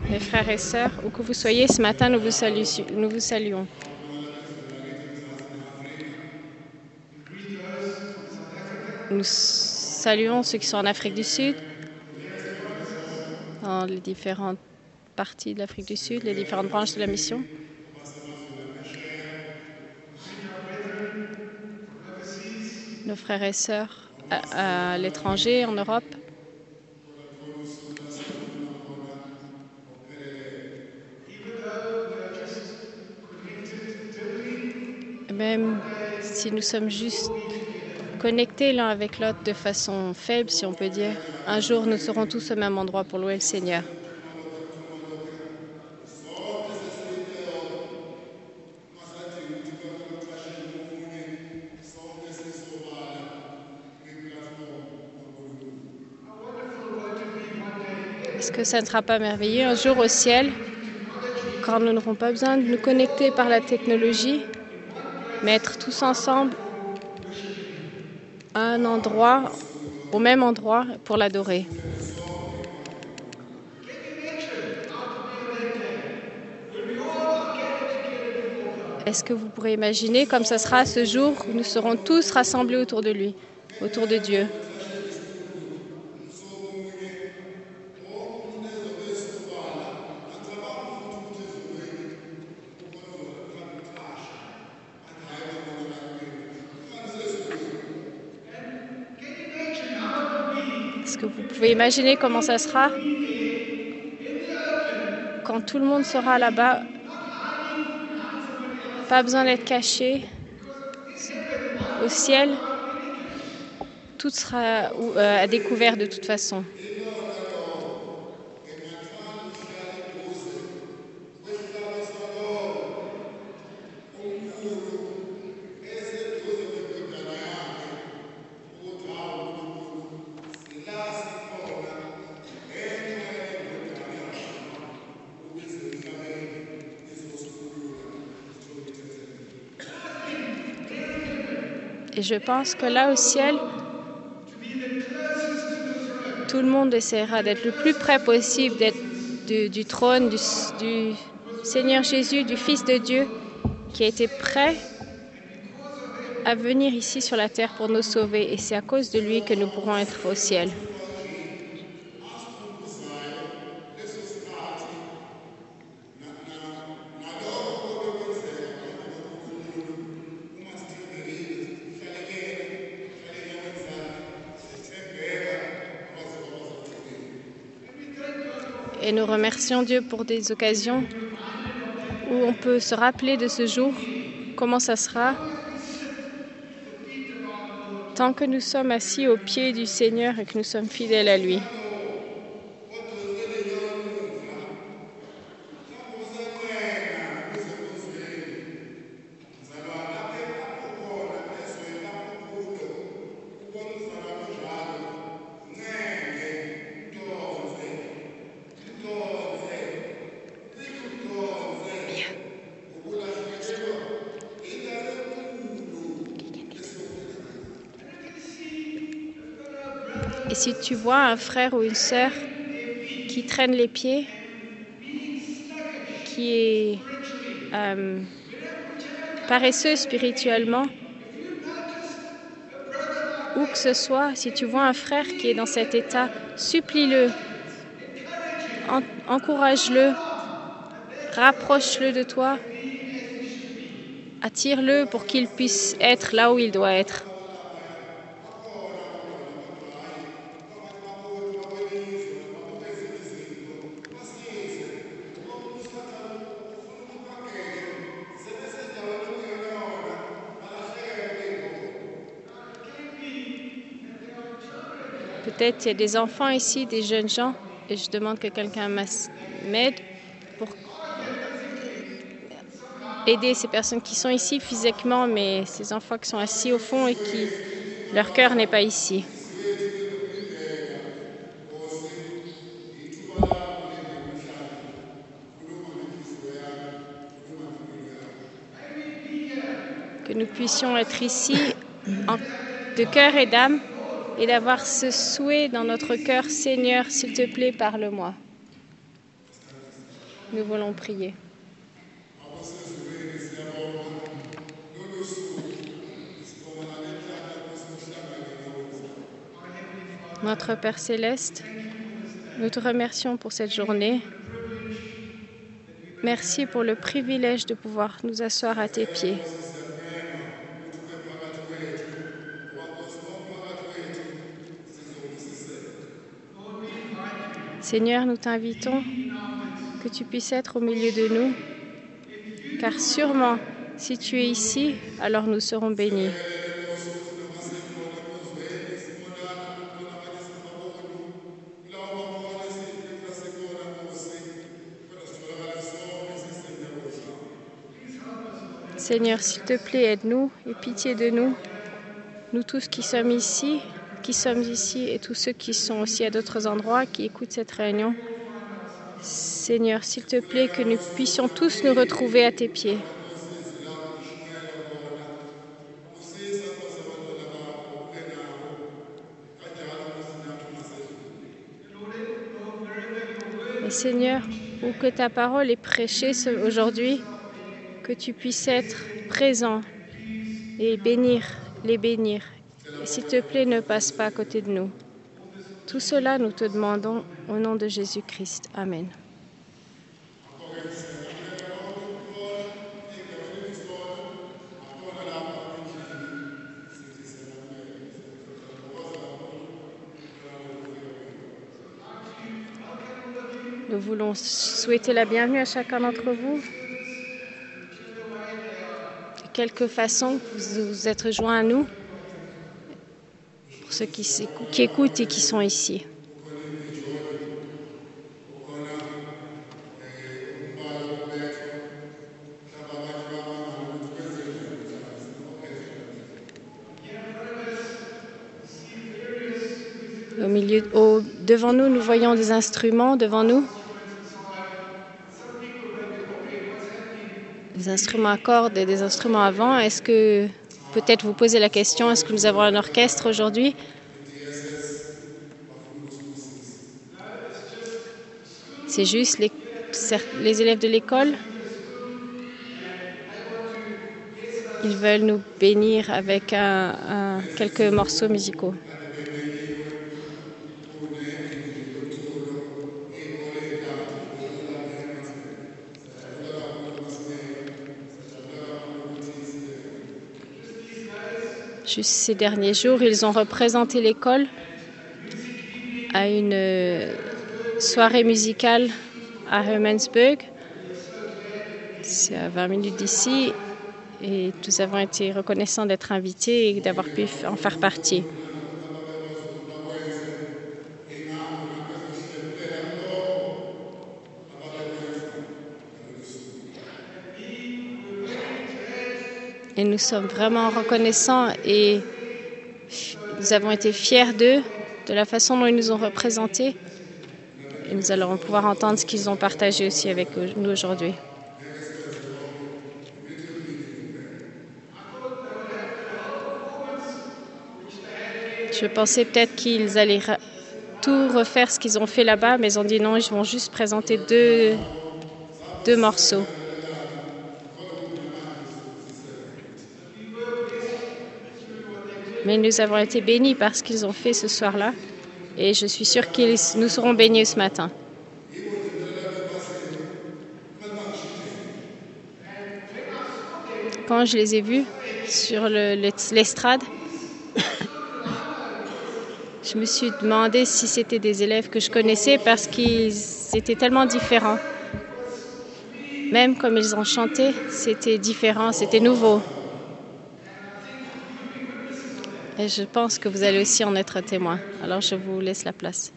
Mes frères et sœurs, où que vous soyez, ce matin, nous vous saluons. Nous saluons ceux qui sont en Afrique du Sud, dans les différentes parties de l'Afrique du Sud, les différentes branches de la mission. Nos frères et sœurs à l'étranger, en Europe. Même si nous sommes juste connectés l'un avec l'autre de façon faible, si on peut dire, un jour nous serons tous au même endroit pour louer le Seigneur. Est-ce que ça ne sera pas merveilleux un jour au ciel, quand nous n'aurons pas besoin de nous connecter par la technologie, mais être tous ensemble à un endroit, au même endroit, pour l'adorer? Est-ce que vous pourrez imaginer comme ça sera ce jour où nous serons tous rassemblés autour de lui, autour de Dieu? Est-ce que vous pouvez imaginer comment ça sera quand tout le monde sera là-bas? Pas besoin d'être caché. Au ciel, tout sera à découvert de toute façon. Et je pense que là, au ciel, tout le monde essaiera d'être le plus près possible d'être du trône du Seigneur Jésus, du Fils de Dieu, qui a été prêt à venir ici sur la terre pour nous sauver. Et c'est à cause de lui que nous pourrons être au ciel. Et nous remercions Dieu pour des occasions où on peut se rappeler de ce jour, comment ça sera, tant que nous sommes assis aux pieds du Seigneur et que nous sommes fidèles à lui. Et si tu vois un frère ou une sœur qui traîne les pieds, qui est paresseux spirituellement, où que ce soit, si tu vois un frère qui est dans cet état, supplie-le, encourage-le, rapproche-le de toi, attire-le pour qu'il puisse être là où il doit être. Peut-être il y a des enfants ici, des jeunes gens, et je demande que quelqu'un m'aide pour aider ces personnes qui sont ici physiquement, mais ces enfants qui sont assis au fond et qui leur cœur n'est pas ici. Que nous puissions être ici de cœur et d'âme et d'avoir ce souhait dans notre cœur: Seigneur, s'il te plaît, parle-moi. Nous voulons prier. Notre Père céleste, nous te remercions pour cette journée. Merci pour le privilège de pouvoir nous asseoir à tes pieds. Seigneur, nous t'invitons que tu puisses être au milieu de nous, car sûrement, si tu es ici, alors nous serons bénis. Seigneur, s'il te plaît, aide-nous et pitié de nous, nous tous qui sommes ici et tous ceux qui sont aussi à d'autres endroits, qui écoutent cette réunion. Seigneur, s'il te plaît, que nous puissions tous nous retrouver à tes pieds. Et Seigneur, où que ta parole est prêchée aujourd'hui, que tu puisses être présent et les bénir. Et s'il te plaît, ne passe pas à côté de nous. Tout cela, nous te demandons au nom de Jésus-Christ. Amen. Nous voulons souhaiter la bienvenue à chacun d'entre vous. De quelque façon, vous vous êtes rejoints à nous, pour ceux qui écoutent et qui sont ici. Devant nous, nous voyons des instruments devant nous. Des instruments à cordes et des instruments à vent. Est-ce que, peut-être vous posez la question, est-ce que nous avons un orchestre aujourd'hui? C'est juste les élèves de l'école. Ils veulent nous bénir avec quelques morceaux musicaux. Juste ces derniers jours, ils ont représenté l'école à une soirée musicale à Hermannsburg. C'est à 20 minutes d'ici et nous avons été reconnaissants d'être invités et d'avoir pu en faire partie. Et nous sommes vraiment reconnaissants et nous avons été fiers d'eux, de la façon dont ils nous ont représentés. Et nous allons pouvoir entendre ce qu'ils ont partagé aussi avec nous aujourd'hui. Je pensais peut-être qu'ils allaient tout refaire ce qu'ils ont fait là-bas, mais ils ont dit non, ils vont juste présenter deux morceaux. Mais nous avons été bénis par ce qu'ils ont fait ce soir-là. Et je suis sûre qu'ils nous seront bénis ce matin. Quand je les ai vus sur l'estrade, je me suis demandé si c'était des élèves que je connaissais parce qu'ils étaient tellement différents. Même comme ils ont chanté, c'était différent, c'était nouveau. Et je pense que vous allez aussi en être témoin. Alors je vous laisse la place.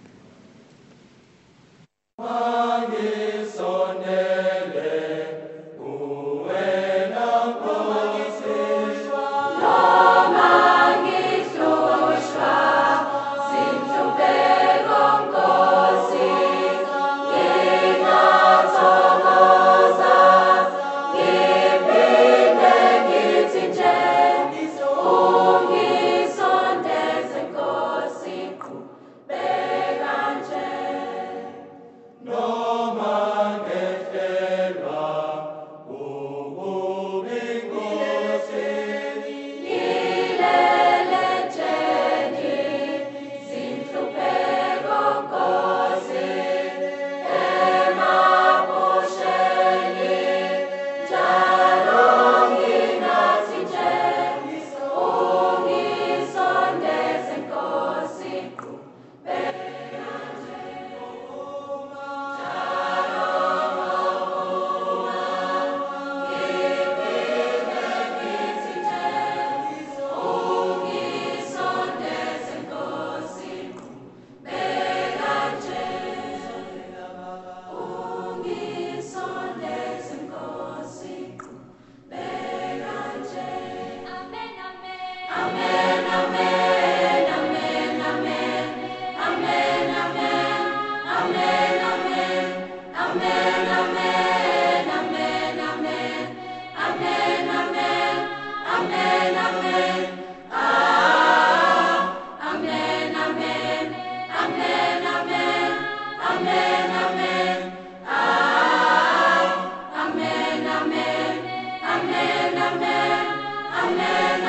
Beg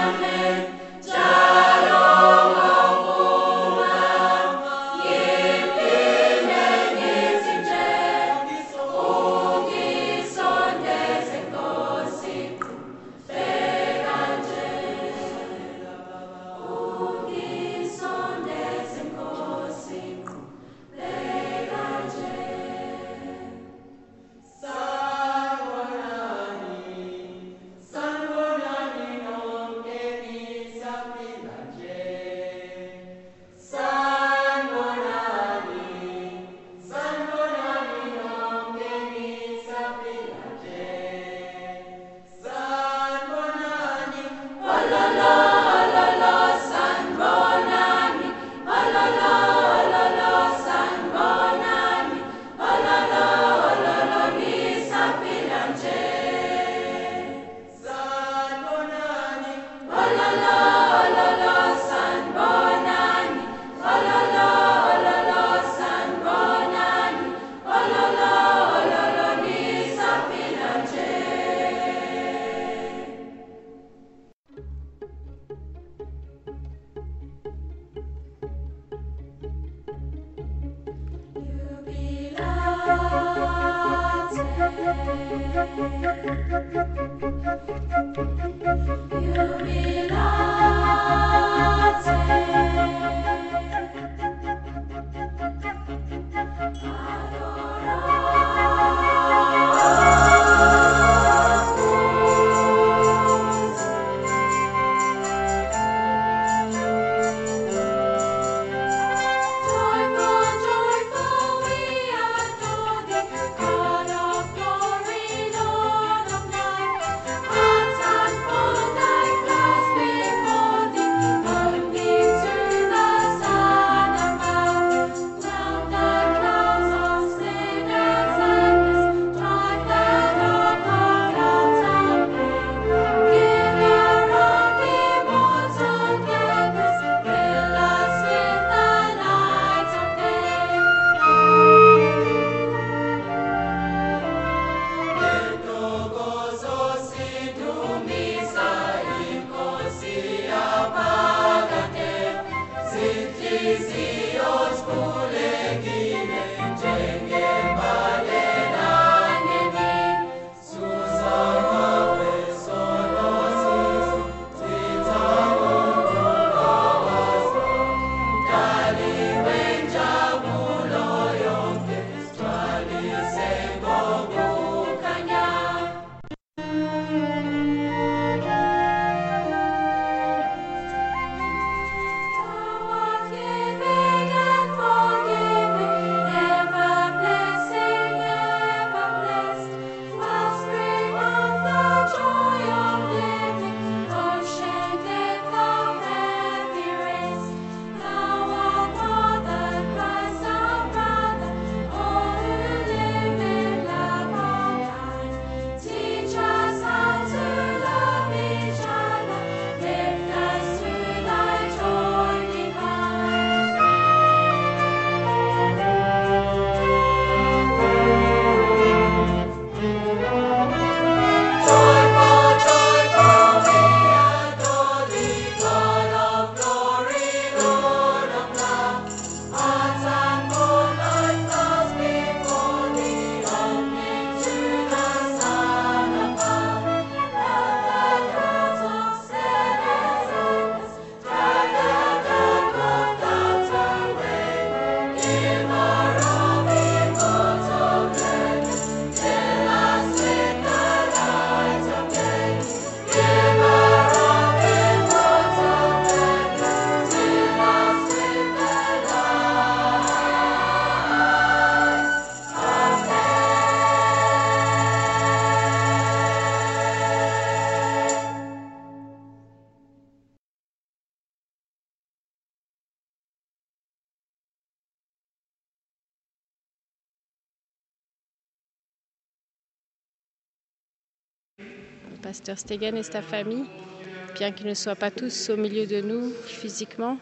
Pasteur Stegen et sa famille, bien qu'ils ne soient pas tous au milieu de nous physiquement.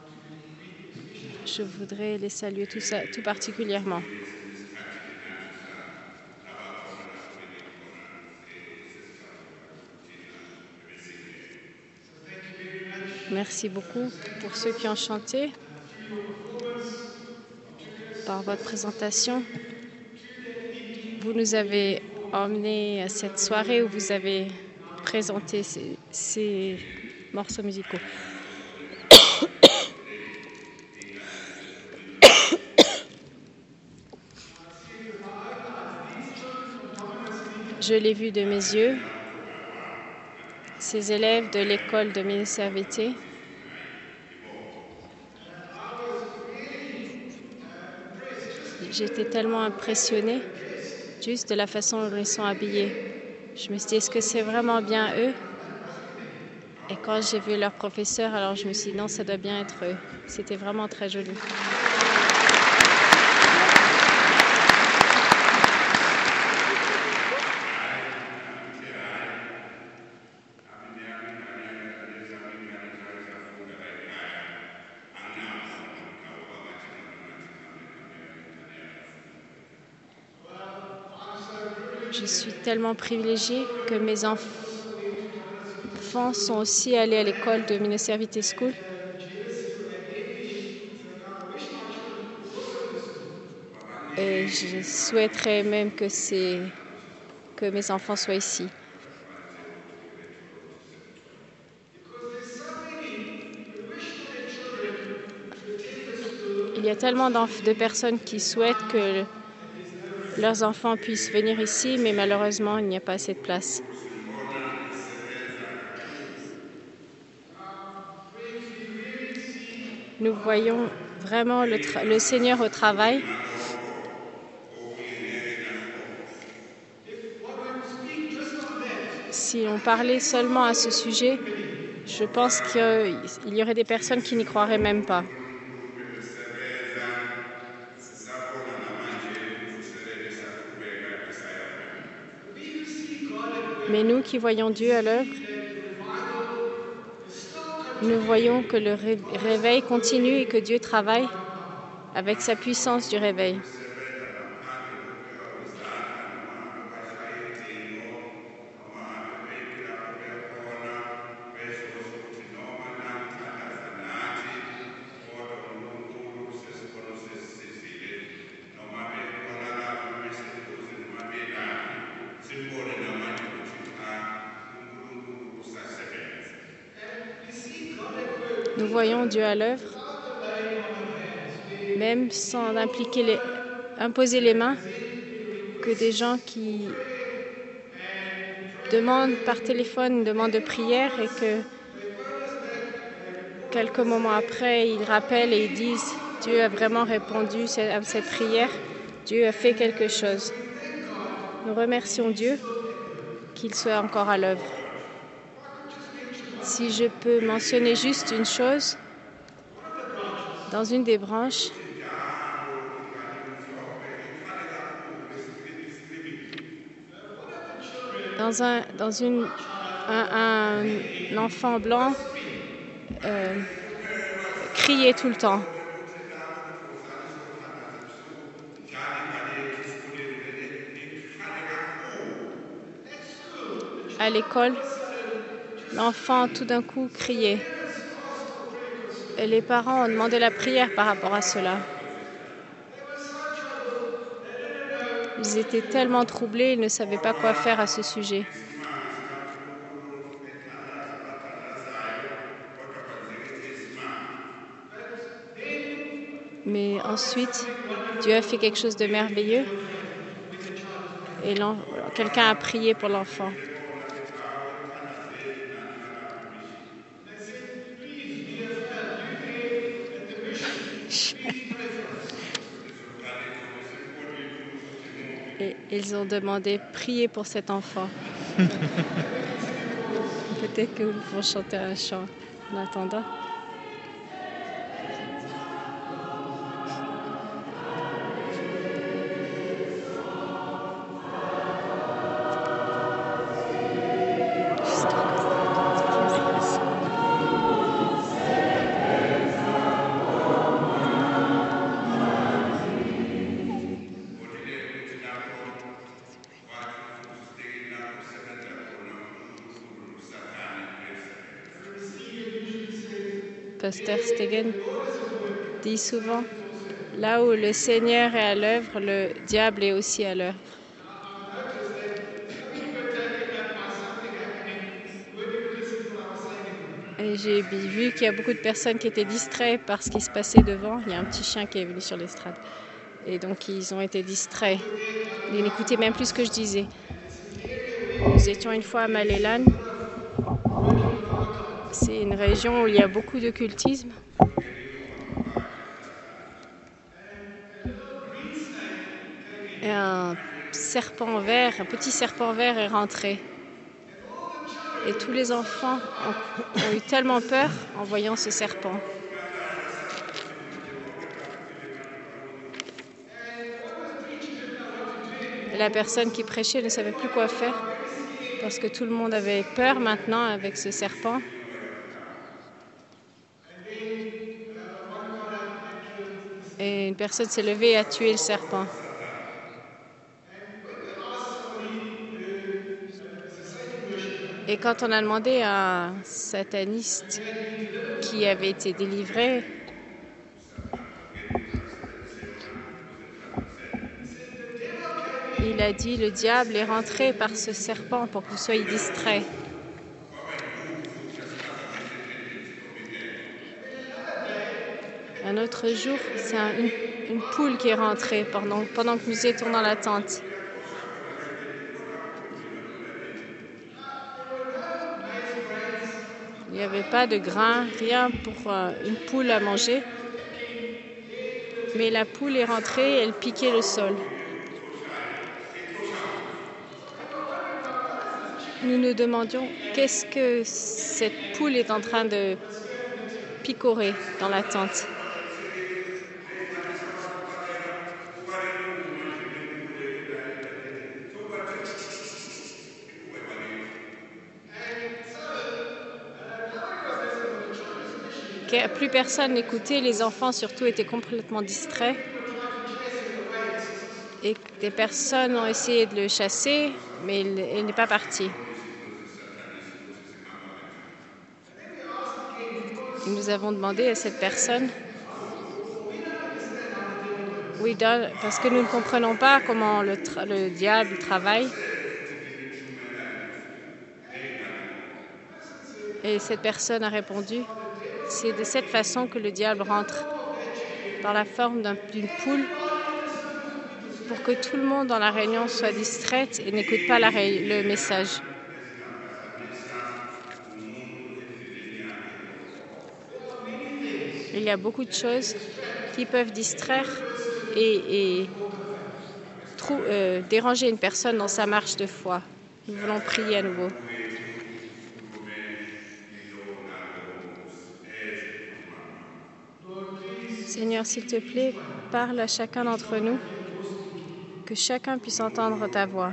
Je voudrais les saluer tout particulièrement. Merci beaucoup pour ceux qui ont chanté par votre présentation. Vous nous avez emmenés à cette soirée où vous avez présenté ces morceaux musicaux. Je l'ai vu de mes yeux, ces élèves de l'école de Ministère-VT. J'étais tellement impressionnée juste de la façon dont ils sont habillés. Je me suis dit, est-ce que c'est vraiment bien eux? Et quand j'ai vu leur professeur, alors je me suis dit, non, ça doit bien être eux. C'était vraiment très joli. Je suis tellement privilégiée que mes enfants sont aussi allés à l'école de Ministère-VT School. Et je souhaiterais même que mes enfants soient ici. Il y a tellement de personnes qui souhaitent que leurs enfants puissent venir ici, mais malheureusement, il n'y a pas assez de place. Nous voyons vraiment le Seigneur au travail. Si on parlait seulement à ce sujet, je pense qu'il y aurait des personnes qui n'y croiraient même pas. Mais nous qui voyons Dieu à l'œuvre, nous voyons que le réveil continue et que Dieu travaille avec sa puissance du réveil. Nous voyons Dieu à l'œuvre, même sans imposer les mains, que des gens qui demandent par téléphone une demande de prière et que quelques moments après, ils rappellent et ils disent « Dieu a vraiment répondu à cette prière, Dieu a fait quelque chose ». Nous remercions Dieu qu'il soit encore à l'œuvre. Si je peux mentionner juste une chose, dans une des branches, un enfant blanc criait tout le temps. À l'école, l'enfant tout d'un coup criait. Et les parents ont demandé la prière par rapport à cela. Ils étaient tellement troublés, ils ne savaient pas quoi faire à ce sujet. Mais ensuite, Dieu a fait quelque chose de merveilleux et quelqu'un a prié pour l'enfant. Et ils ont demandé « Priez pour cet enfant ». Peut-être que nous pouvons chanter un chant en attendant. Pasteur Stegen dit souvent, là où le Seigneur est à l'œuvre, le diable est aussi à l'œuvre. Et j'ai vu qu'il y a beaucoup de personnes qui étaient distraites par ce qui se passait devant. Il y a un petit chien qui est venu sur l'estrade. Et donc, ils ont été distraits. Ils n'écoutaient même plus ce que je disais. Nous étions une fois à Malélan. C'est une région où il y a beaucoup d'occultisme. Et un petit serpent vert est rentré. Et tous les enfants ont eu tellement peur en voyant ce serpent. Et la personne qui prêchait ne savait plus quoi faire parce que tout le monde avait peur maintenant avec ce serpent. Et une personne s'est levée et a tué le serpent. Et quand on a demandé à un sataniste qui avait été délivré, il a dit, le diable est rentré par ce serpent pour que vous soyez distraits. Un autre jour, c'est une poule qui est rentrée pendant que nous étions dans la tente. Il n'y avait pas de grain, rien pour une poule à manger. Mais la poule est rentrée et elle piquait le sol. Nous nous demandions qu'est-ce que cette poule est en train de picorer dans la tente. Plus personne n'écoutait, les enfants surtout étaient complètement distraits. Et des personnes ont essayé de le chasser, mais il n'est pas parti. Et nous avons demandé à cette personne, oui, parce que nous ne comprenons pas comment le diable travaille. Et cette personne a répondu, c'est de cette façon que le diable rentre, dans la forme d'une poule, pour que tout le monde dans la réunion soit distraite et n'écoute pas le message. Il y a beaucoup de choses qui peuvent distraire et déranger une personne dans sa marche de foi. Nous voulons prier à nouveau. Seigneur, s'il te plaît, parle à chacun d'entre nous, que chacun puisse entendre ta voix.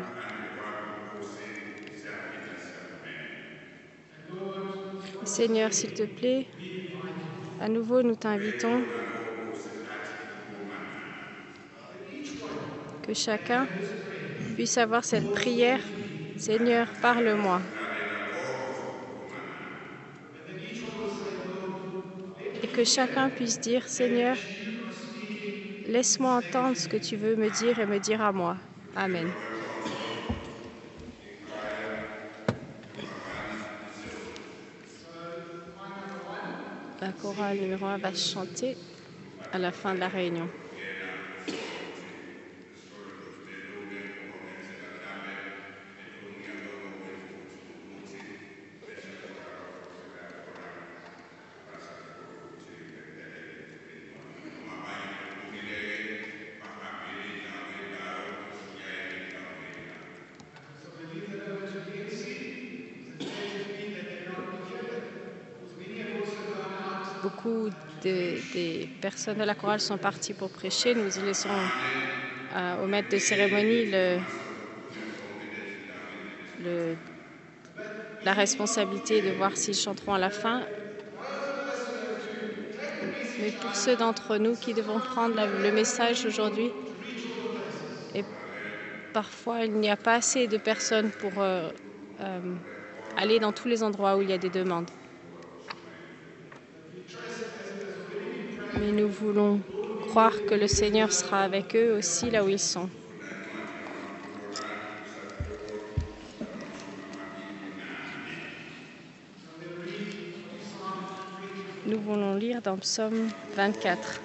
Seigneur, s'il te plaît, à nouveau nous t'invitons, que chacun puisse avoir cette prière. Seigneur, parle-moi. Et que chacun puisse dire, Seigneur, laisse-moi entendre ce que tu veux me dire et me dire à moi. Amen. La chorale numéro 1 va chanter à la fin de la réunion. Beaucoup des personnes de la chorale sont parties pour prêcher. Nous laissons au maître de cérémonie la responsabilité de voir s'ils chanteront à la fin. Mais pour ceux d'entre nous qui devons prendre le message aujourd'hui, et parfois il n'y a pas assez de personnes pour aller dans tous les endroits où il y a des demandes. Mais nous voulons croire que le Seigneur sera avec eux aussi là où ils sont. Nous voulons lire dans Psaume 24.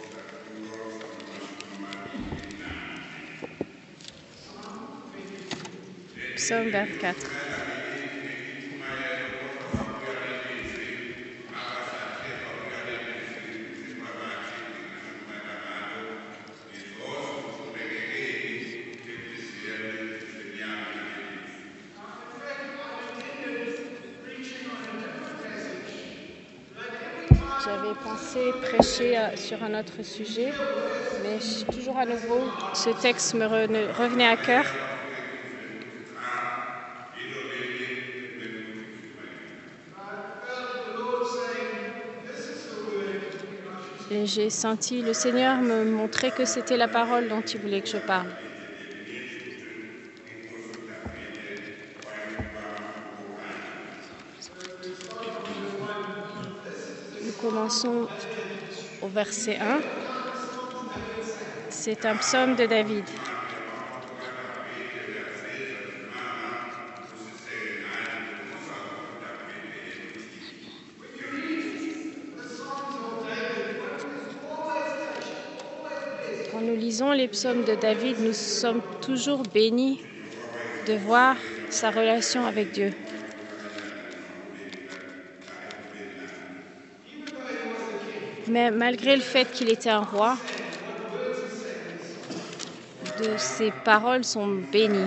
Psaume 24. J'avais pensé prêcher sur un autre sujet, mais toujours à nouveau, ce texte me revenait à cœur. Et j'ai senti le Seigneur me montrer que c'était la parole dont il voulait que je parle. Nous commençons au verset 1. C'est un psaume de David. Quand nous lisons les psaumes de David, nous sommes toujours bénis de voir sa relation avec Dieu. Mais malgré le fait qu'il était un roi, de ses paroles sont bénies.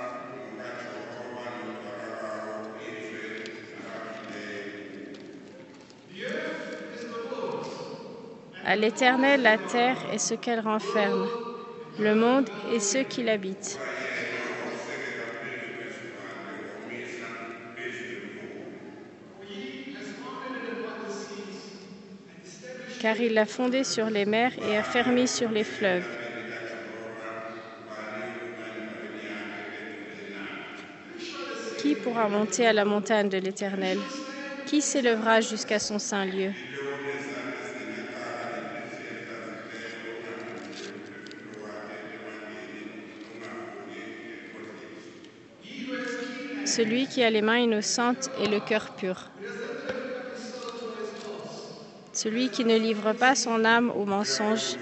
À l'Éternel, la terre et ce qu'elle renferme, le monde et ceux qui l'habitent. Car il l'a fondé sur les mers et affermi sur les fleuves. Qui pourra monter à la montagne de l'Éternel? Qui s'élèvera jusqu'à son saint lieu? Celui qui a les mains innocentes et le cœur pur. Celui qui ne livre pas son âme au mensonge.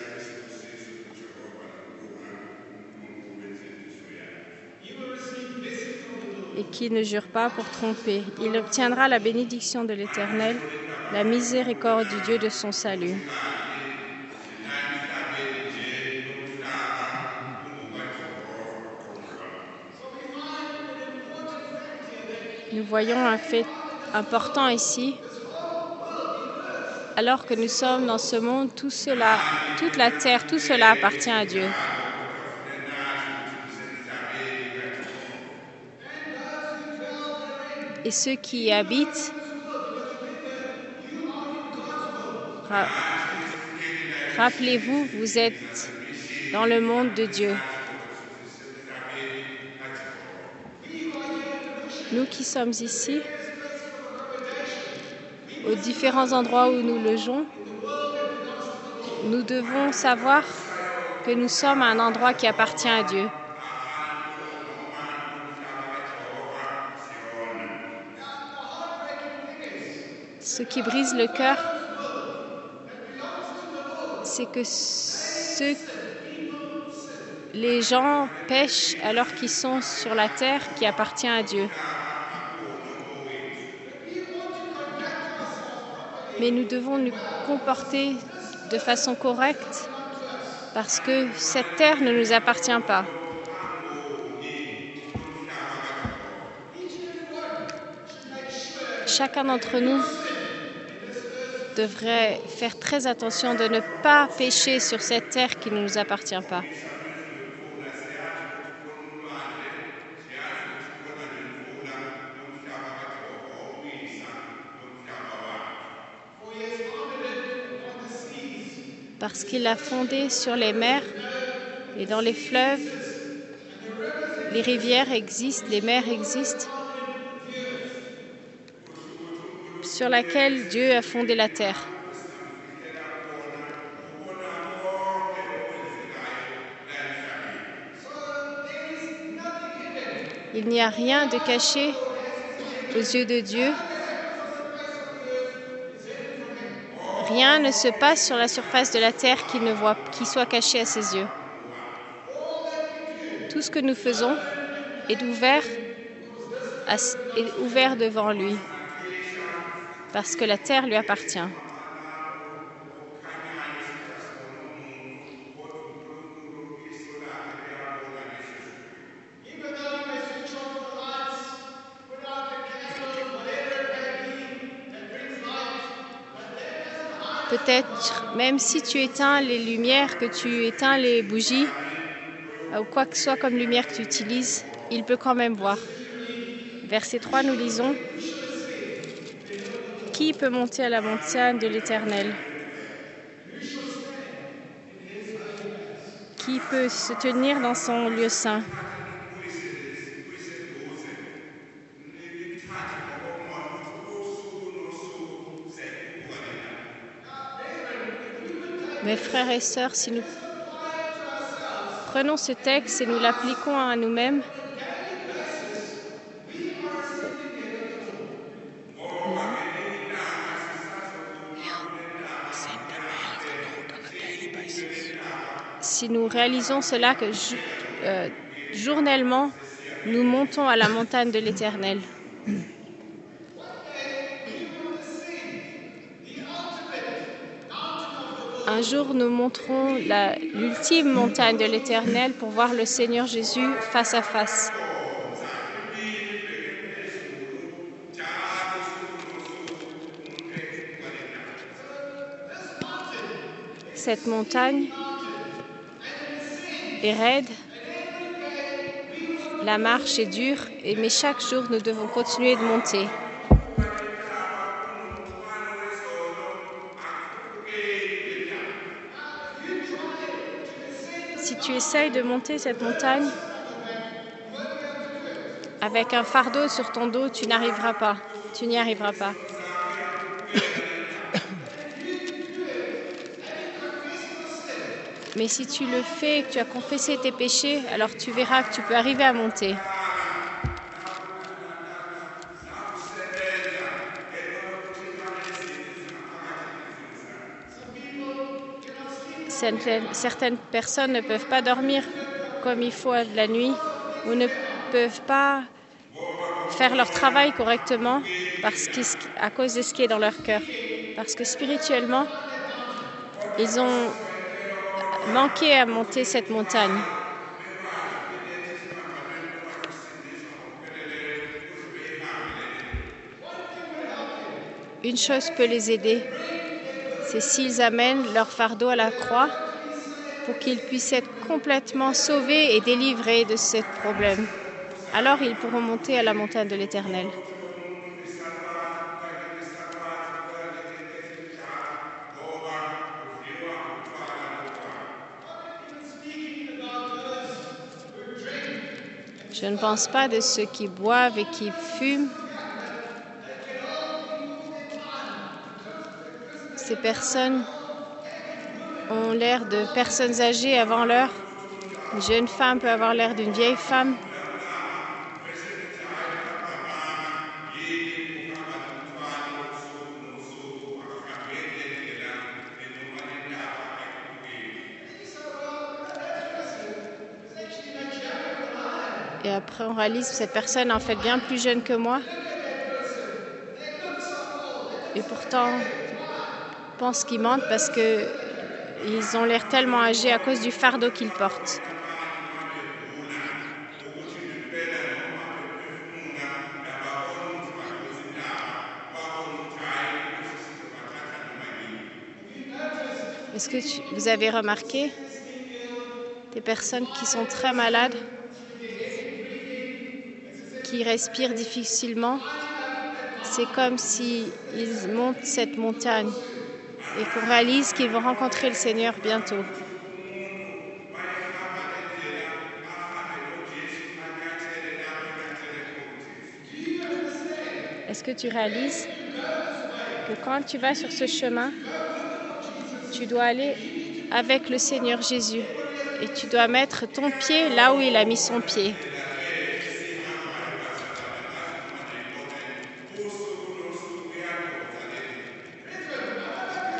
Et qui ne jure pas pour tromper. Il obtiendra la bénédiction de l'Éternel, la miséricorde du Dieu de son salut. Nous voyons un fait important ici. Alors que nous sommes dans ce monde, tout cela, toute la terre, tout cela appartient à Dieu. Et ceux qui y habitent, rappelez-vous, vous êtes dans le monde de Dieu. Nous qui sommes ici, aux différents endroits où nous logeons, nous devons savoir que nous sommes à un endroit qui appartient à Dieu. Ce qui brise le cœur, c'est que les gens pêchent alors qu'ils sont sur la terre qui appartient à Dieu. Mais nous devons nous comporter de façon correcte parce que cette terre ne nous appartient pas. Chacun d'entre nous devrait faire très attention de ne pas pécher sur cette terre qui ne nous appartient pas. Parce qu'il l'a fondé sur les mers et dans les fleuves, les rivières existent, les mers existent, sur laquelle Dieu a fondé la terre. Il n'y a rien de caché aux yeux de Dieu. Rien ne se passe sur la surface de la terre qui soit caché à ses yeux. Tout ce que nous faisons est ouvert devant lui, parce que la terre lui appartient. Peut-être, même si tu éteins les lumières, que tu éteins les bougies, ou quoi que ce soit comme lumière que tu utilises, il peut quand même voir. Verset 3, nous lisons « Qui peut monter à la montagne de l'Éternel? Qui peut se tenir dans son lieu saint? » Mes frères et sœurs, si nous prenons ce texte et nous l'appliquons à nous-mêmes, si nous réalisons cela, que journellement, nous montons à la montagne de l'Éternel. Un jour, nous monterons l'ultime montagne de l'Éternel pour voir le Seigneur Jésus face à face. Cette montagne est raide, la marche est dure, mais chaque jour, nous devons continuer de monter. Si tu essayes de monter cette montagne avec un fardeau sur ton dos, tu n'y arriveras pas. Mais si tu le fais et que tu as confessé tes péchés, alors tu verras que tu peux arriver à monter. Certaines personnes ne peuvent pas dormir comme il faut la nuit ou ne peuvent pas faire leur travail correctement à cause de ce qui est dans leur cœur. Parce que spirituellement, ils ont manqué à monter cette montagne. Une chose peut les aider, c'est s'ils amènent leur fardeau à la croix pour qu'ils puissent être complètement sauvés et délivrés de ce problème. Alors ils pourront monter à la montagne de l'Éternel. Je ne pense pas de ceux qui boivent et qui fument. Ces personnes ont l'air de personnes âgées avant l'heure. Une jeune femme peut avoir l'air d'une vieille femme. Et après, on réalise que cette personne est en fait bien plus jeune que moi. Et pourtant, je pense qu'ils mentent parce qu'ils ont l'air tellement âgés à cause du fardeau qu'ils portent. Est-ce que vous avez remarqué des personnes qui sont très malades, qui respirent difficilement? C'est comme s'ils montent cette montagne et qu'on réalise qu'ils vont rencontrer le Seigneur bientôt. Est-ce que tu réalises que quand tu vas sur ce chemin, tu dois aller avec le Seigneur Jésus et tu dois mettre ton pied là où il a mis son pied.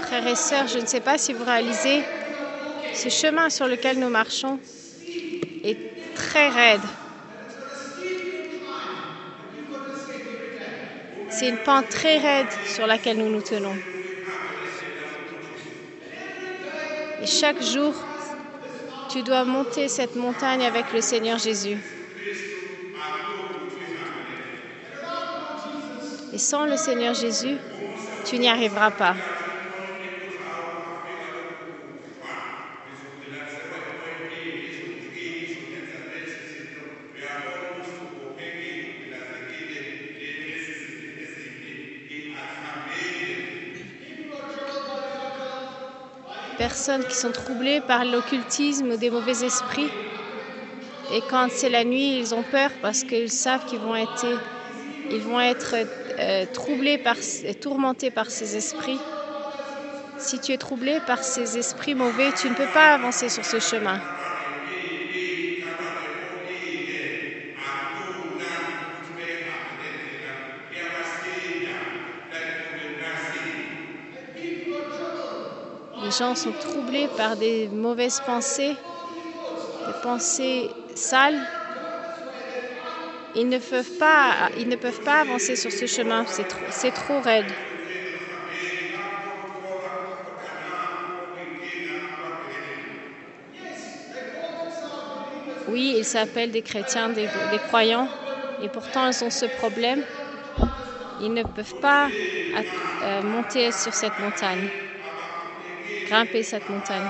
Frères et sœurs, je ne sais pas si vous réalisez, ce chemin sur lequel nous marchons est très raide. C'est une pente très raide sur laquelle nous nous tenons. Et chaque jour, tu dois monter cette montagne avec le Seigneur Jésus. Et sans le Seigneur Jésus, tu n'y arriveras pas. Personnes qui sont troublées par l'occultisme ou des mauvais esprits. Et quand c'est la nuit, ils ont peur parce qu'ils savent qu'ils vont être troublés, tourmentés par ces esprits. Si tu es troublé par ces esprits mauvais, tu ne peux pas avancer sur ce chemin. Les gens sont troublés par des mauvaises pensées, des pensées sales. Ils ne peuvent pas avancer sur ce chemin, c'est trop raide. Oui, ils s'appellent des chrétiens, des croyants, et pourtant ils ont ce problème. Ils ne peuvent pas monter sur cette montagne, grimper cette montagne.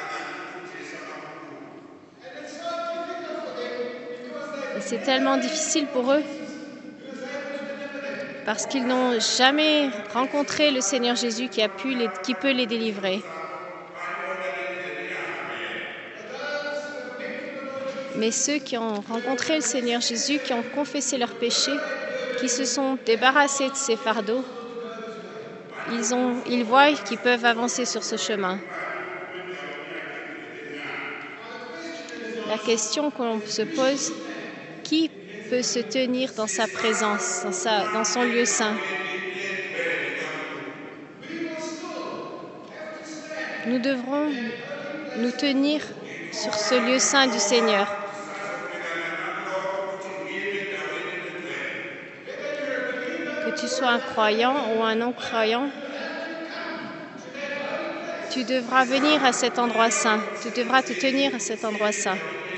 Et c'est tellement difficile pour eux parce qu'ils n'ont jamais rencontré le Seigneur Jésus qui peut les délivrer. Mais ceux qui ont rencontré le Seigneur Jésus, qui ont confessé leurs péchés, qui se sont débarrassés de ces fardeaux, ils voient qu'ils peuvent avancer sur ce chemin. La question qu'on se pose, qui peut se tenir dans sa présence, dans son lieu saint? Nous devrons nous tenir sur ce lieu saint du Seigneur. Que tu sois un croyant ou un non-croyant, tu devras venir à cet endroit saint. Tu devras te tenir à cet endroit saint.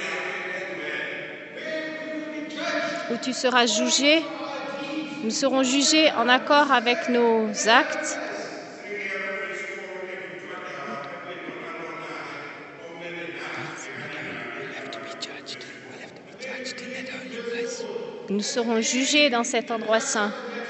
Où tu seras jugé. Nous serons jugés en accord avec nos actes. Nous serons jugés dans cet endroit saint.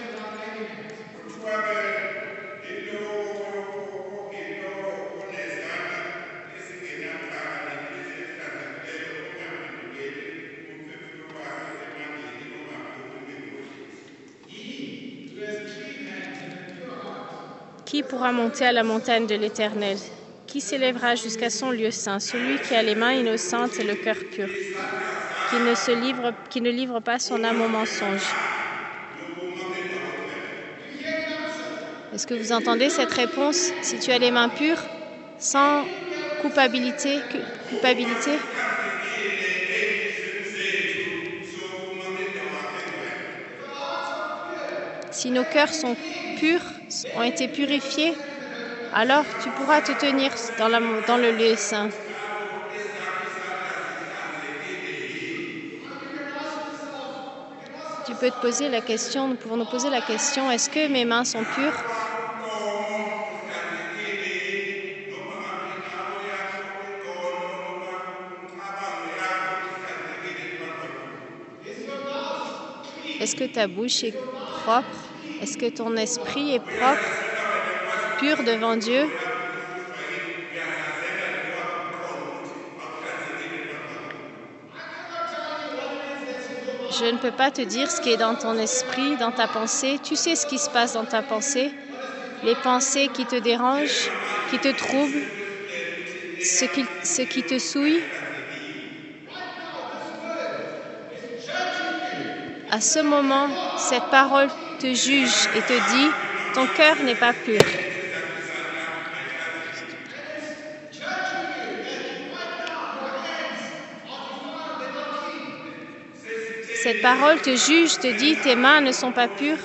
Qui pourra monter à la montagne de l'Éternel? Qui s'élèvera jusqu'à son lieu saint? Celui qui a les mains innocentes et le cœur pur, qui ne livre pas son âme au mensonge. Est-ce que vous entendez cette réponse? Si tu as les mains pures, sans culpabilité. Si nos cœurs sont purs, ont été purifiés, alors tu pourras te tenir dans le lieu saint. Tu peux te poser la question, nous pouvons nous poser la question, est-ce que mes mains sont pures? Est-ce que ta bouche est propre? Est-ce que ton esprit est propre, pur devant Dieu? Je ne peux pas te dire ce qui est dans ton esprit, dans ta pensée. Tu sais ce qui se passe dans ta pensée, les pensées qui te dérangent, qui te troublent, ce qui te souille. À ce moment, cette parole te juge et te dit, ton cœur n'est pas pur. Cette parole te juge, te dit tes mains ne sont pas pures.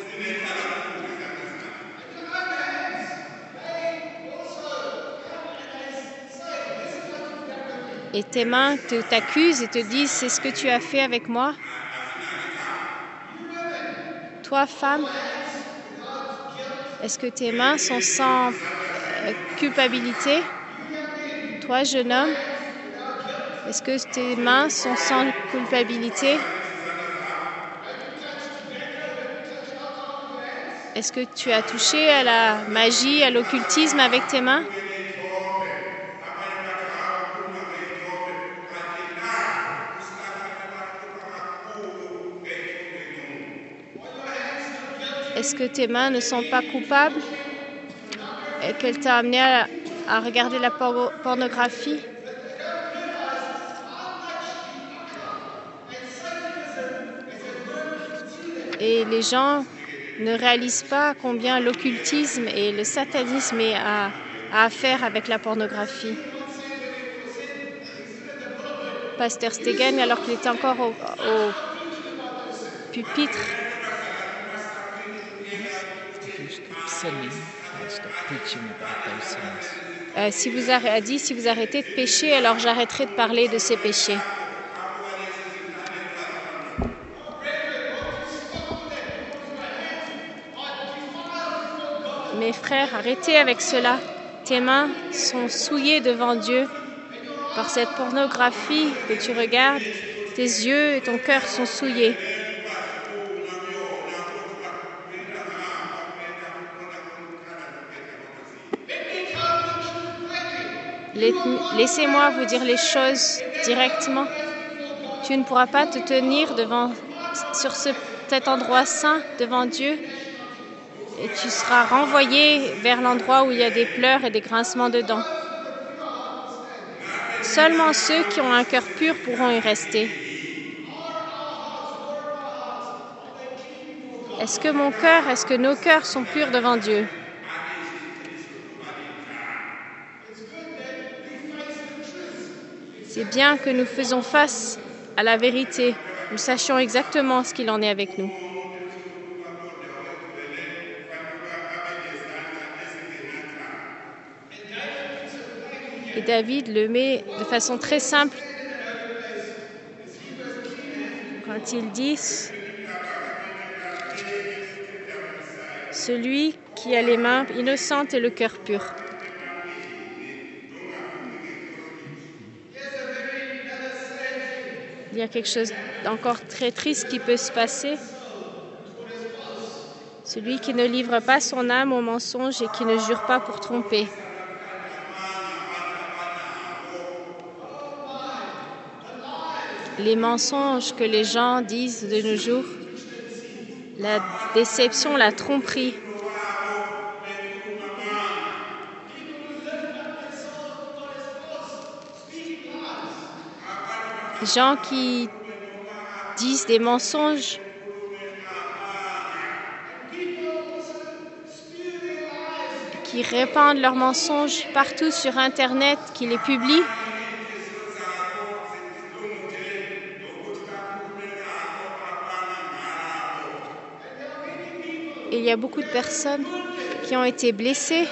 Et tes mains t'accusent et te disent c'est ce que tu as fait avec moi. Toi, femme, est-ce que tes mains sont sans culpabilité? Toi, jeune homme, est-ce que tes mains sont sans culpabilité? Est-ce que tu as touché à la magie, à l'occultisme avec tes mains? Est-ce que tes mains ne sont pas coupables et qu'elle t'a amené à regarder la pornographie? Et les gens ne réalisent pas combien l'occultisme et le satanisme a à faire avec la pornographie. Pasteur Stegen, alors qu'il était encore au pupitre, si vous arrêtez de pécher, alors j'arrêterai de parler de ces péchés. Mes frères, arrêtez avec cela. Tes mains sont souillées devant Dieu par cette pornographie que tu regardes. Tes yeux et ton cœur sont souillés. Laissez-moi vous dire les choses directement. Tu ne pourras pas te tenir sur cet endroit saint devant Dieu et tu seras renvoyé vers l'endroit où il y a des pleurs et des grincements de dents. Seulement ceux qui ont un cœur pur pourront y rester. Est-ce que nos cœurs sont purs devant Dieu? C'est bien que nous faisons face à la vérité. Nous sachions exactement ce qu'il en est avec nous. Et David le met de façon très simple quand il dit « Celui qui a les mains innocentes et le cœur pur ». Il y a quelque chose d'encore très triste qui peut se passer. Celui qui ne livre pas son âme au mensonge et qui ne jure pas pour tromper. Les mensonges que les gens disent de nos jours, la déception, la tromperie. Gens qui disent des mensonges, qui répandent leurs mensonges partout sur Internet, qui les publient. Et il y a beaucoup de personnes qui ont été blessées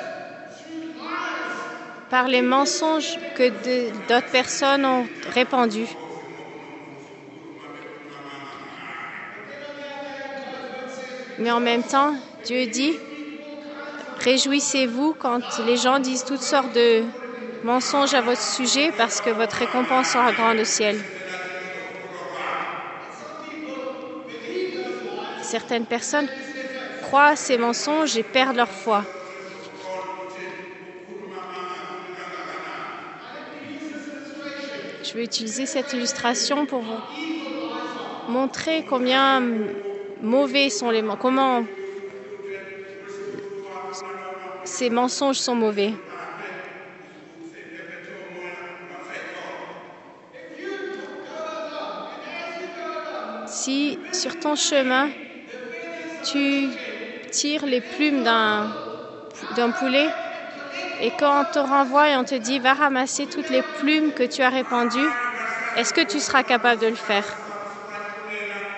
par les mensonges que d'autres personnes ont répandus. Mais en même temps, Dieu dit, réjouissez-vous quand les gens disent toutes sortes de mensonges à votre sujet parce que votre récompense sera grande au ciel. Certaines personnes croient à ces mensonges et perdent leur foi. Je vais utiliser cette illustration pour vous montrer combien mauvais sont comment ces mensonges sont mauvais. Si sur ton chemin, tu tires les plumes d'un poulet et quand on te renvoie et on te dit « va ramasser toutes les plumes que tu as répandues », est-ce que tu seras capable de le faire?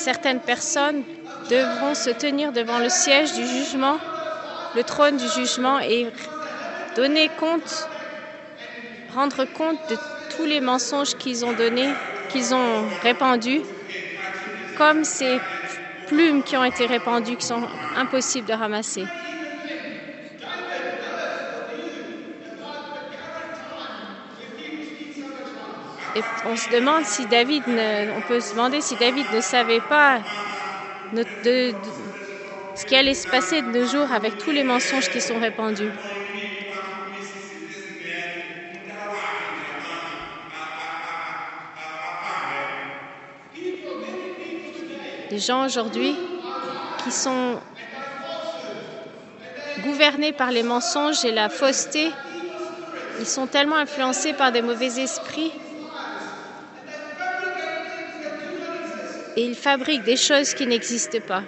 certaines personnes devront se tenir devant le siège du jugement, le trône du jugement, et donner compte, rendre compte de tous les mensonges qu'ils ont donnés, qu'ils ont répandus, comme ces plumes qui ont été répandues, qui sont impossibles de ramasser. Et on se demande si on peut se demander si David ne savait pas ce qui allait se passer de nos jours avec tous les mensonges qui sont répandus. Les gens aujourd'hui qui sont gouvernés par les mensonges et la fausseté, ils sont tellement influencés par des mauvais esprits et ils fabriquent des choses qui n'existent pas.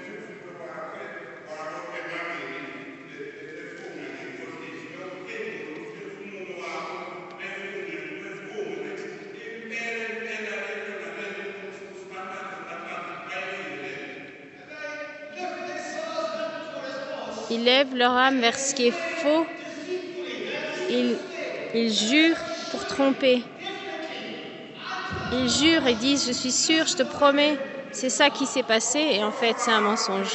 Ils lèvent leur âme vers ce qui est faux. Ils jurent pour tromper. Ils jurent et disent « Je suis sûr, je te promets, c'est ça qui s'est passé » et en fait, c'est un mensonge.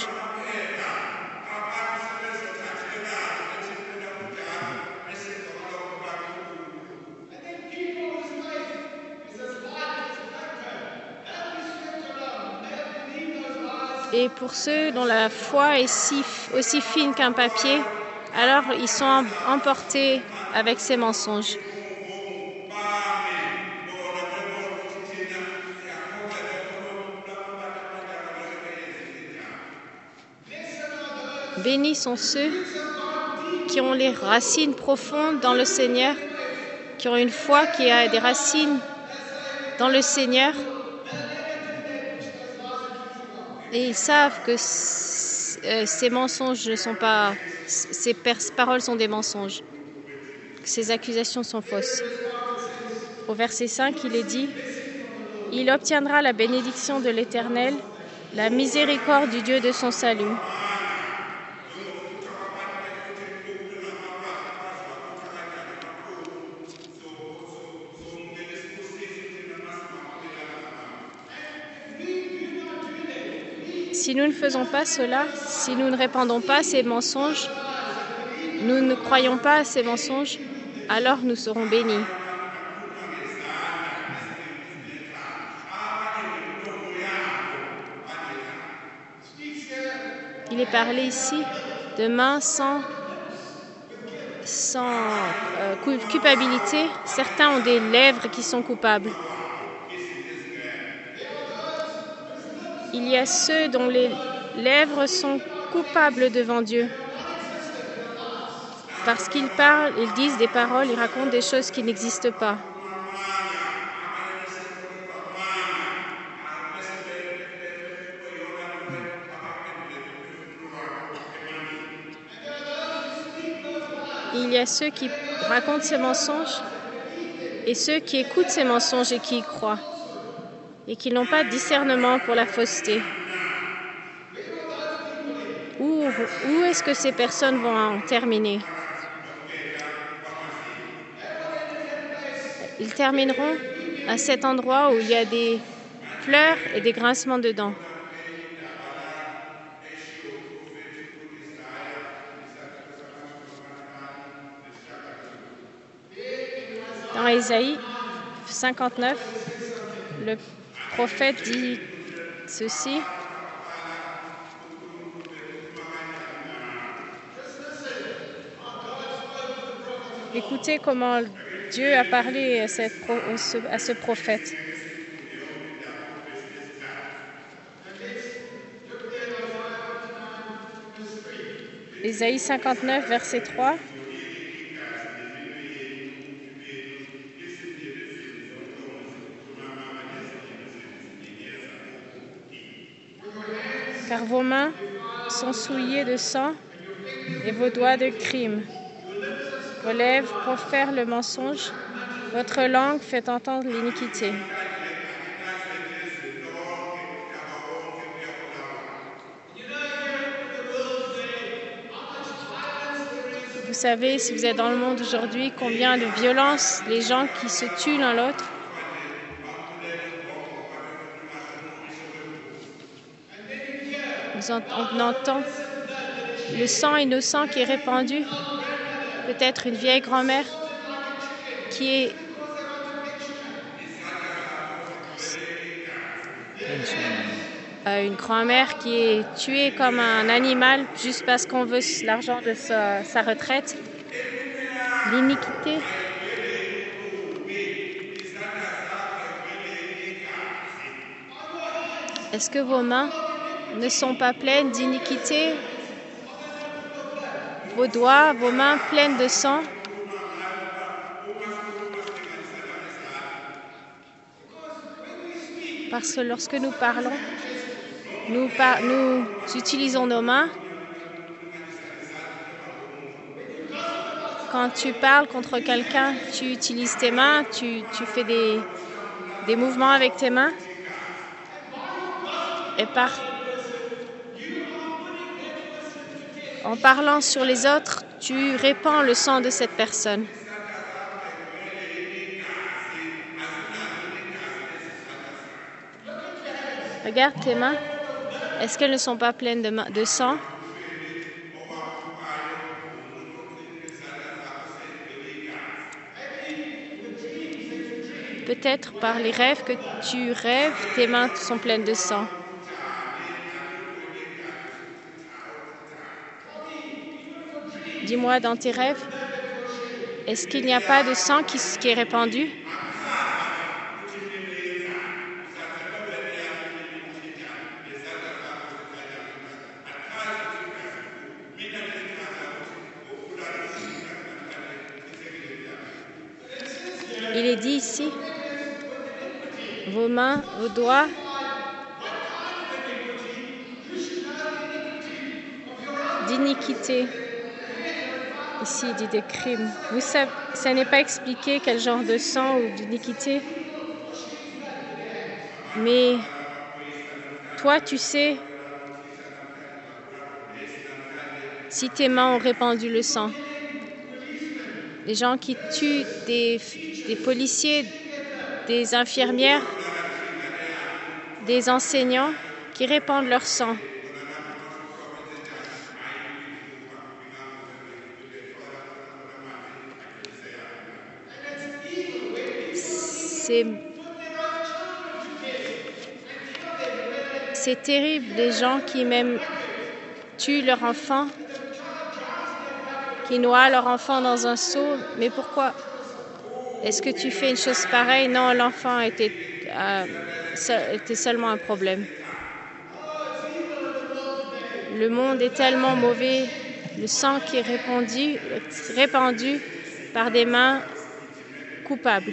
Et pour ceux dont la foi est aussi fine qu'un papier, alors ils sont emportés avec ces mensonges. Bénis sont ceux qui ont les racines profondes dans le Seigneur, qui ont une foi qui a des racines dans le Seigneur. Et ils savent que ces mensonges ne sont pas... Ces paroles sont des mensonges. Que ces accusations sont fausses. Au verset 5, il est dit « Il obtiendra la bénédiction de l'Éternel, la miséricorde du Dieu de son salut. » Si nous ne faisons pas cela, si nous ne répandons pas ces mensonges, nous ne croyons pas à ces mensonges, alors nous serons bénis. Il est parlé ici de mains sans culpabilité. Certains ont des lèvres qui sont coupables. Il y a ceux dont les lèvres sont coupables devant Dieu. Parce qu'ils parlent, ils disent des paroles, ils racontent des choses qui n'existent pas. Il y a ceux qui racontent ces mensonges et ceux qui écoutent ces mensonges et qui y croient et qui n'ont pas de discernement pour la fausseté. Où est-ce que ces personnes vont en terminer? Ils termineront à cet endroit où il y a des pleurs et des grincements de dents. Dans Ésaïe 59, le prophète dit ceci. Écoutez comment Dieu a parlé à ce prophète. Ésaïe 59, verset 3. Car vos mains sont souillées de sang et vos doigts de crime. Vos lèvres profèrent le mensonge, votre langue fait entendre l'iniquité. savez, si vous êtes dans le monde aujourd'hui, combien de violence, les gens qui se tuent l'un l'autre. On entend le sang innocent qui est répandu. Peut-être une vieille grand-mère qui est une grand-mère qui est tuée comme un animal juste parce qu'on veut l'argent de sa retraite. L'iniquité. Est-ce que vos mains ne sont pas pleines d'iniquité? Vos doigts, vos mains pleines de sang? Parce que lorsque nous parlons, nous utilisons nos mains. Quand tu parles contre quelqu'un, tu utilises tes mains, tu fais des mouvements avec tes mains. Et en parlant sur les autres, tu répands le sang de cette personne. Regarde tes mains. Est-ce qu'elles ne sont pas pleines de sang? Peut-être par les rêves que tu rêves, tes mains sont pleines de sang. Dis-moi dans tes rêves, est-ce qu'il n'y a pas de sang qui est répandu? Il est dit ici, vos mains, vos doigts, d'iniquité. Ici, il dit des crimes. Vous savez, ça n'est pas expliqué quel genre de sang ou d'iniquité. Mais toi, tu sais si tes mains ont répandu le sang. Les gens qui tuent des policiers, des infirmières, des enseignants qui répandent leur sang. C'est terrible, les gens qui même tuent leur enfant, qui noient leur enfant dans un seau. Mais pourquoi est-ce que tu fais une chose pareille? Non, l'enfant était seulement un problème. Le monde est tellement mauvais. Le sang qui est répandu par des mains coupables.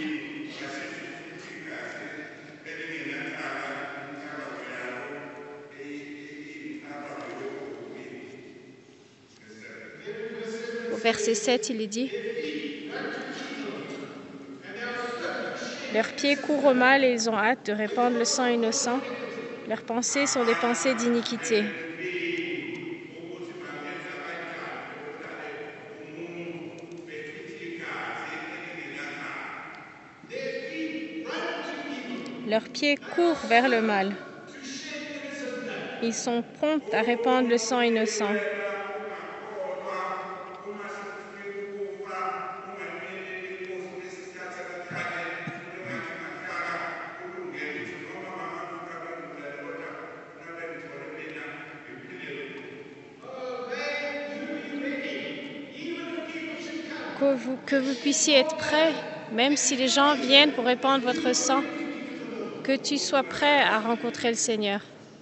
Au verset 7, il est dit: leurs pieds courent au mal et ils ont hâte de répandre le sang innocent. Leurs pensées sont des pensées d'iniquité. Leurs pieds courent vers le mal. Ils sont prompts à répandre le sang innocent. Que vous puissiez être prêts, même si les gens viennent pour répandre votre sang, que tu sois prêt à rencontrer le Seigneur.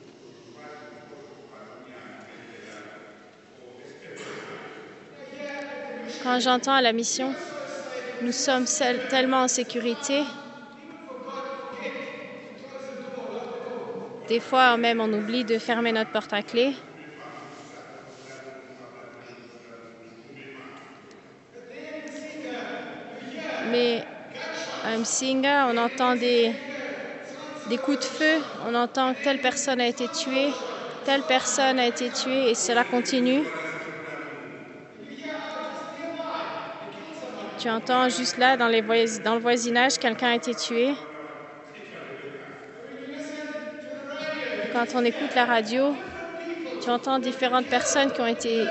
Quand j'entends à la mission, nous sommes tellement en sécurité. Des fois, même, on oublie de fermer notre porte à clé. Mais à Msinga, on entend des coups de feu, on entend que telle personne a été tuée, et cela continue. Tu entends juste là, dans le voisinage, quelqu'un a été tué. Quand on écoute la radio, tu entends différentes personnes qui ont été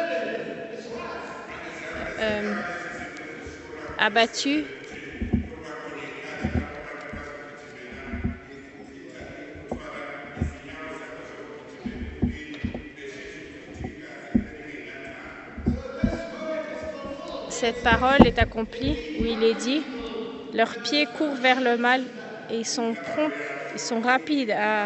abattues. Cette parole est accomplie où il est dit « Leurs pieds courent vers le mal et ils sont prompts, ils sont rapides à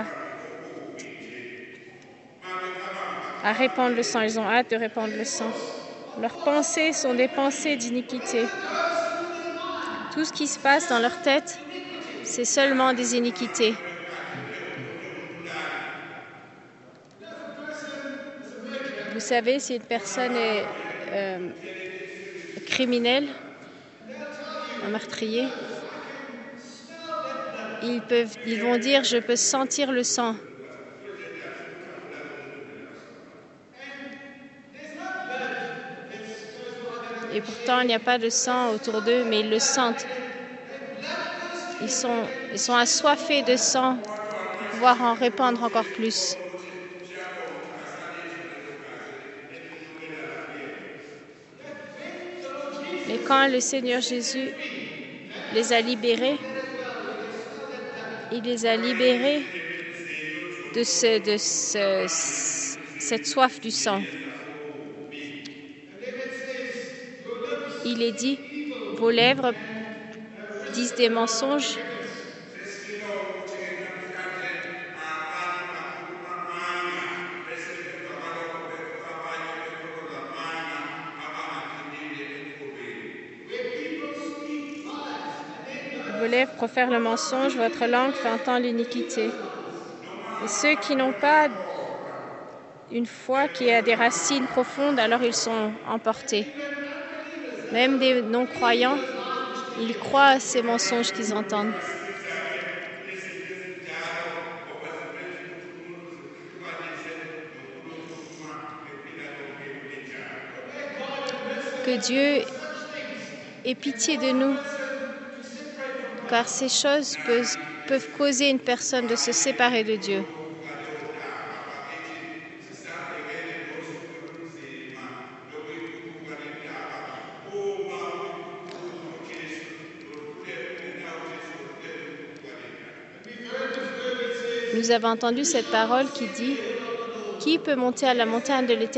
répandre le sang. Ils ont hâte de répandre le sang. Leurs pensées sont des pensées d'iniquité. » Tout ce qui se passe dans leur tête, c'est seulement des iniquités. Vous savez, si une personne est criminelle, un meurtrier, ils vont dire « je peux sentir le sang ». Et pourtant, il n'y a pas de sang autour d'eux, mais ils le sentent. Ils sont assoiffés de sang pour pouvoir en répandre encore plus. Mais quand le Seigneur Jésus les a libérés, il les a libérés de cette soif du sang. Il est dit, vos lèvres disent des mensonges. Vos lèvres profèrent le mensonge, votre langue fait entendre l'iniquité. Et ceux qui n'ont pas une foi qui a des racines profondes, alors ils sont emportés. Même des non-croyants, ils croient à ces mensonges qu'ils entendent. Que Dieu ait pitié de nous, car ces choses peuvent causer une personne de se séparer de Dieu. Nous avons entendu cette parole qui dit « Qui peut monter à la montagne de l'Éternel ?»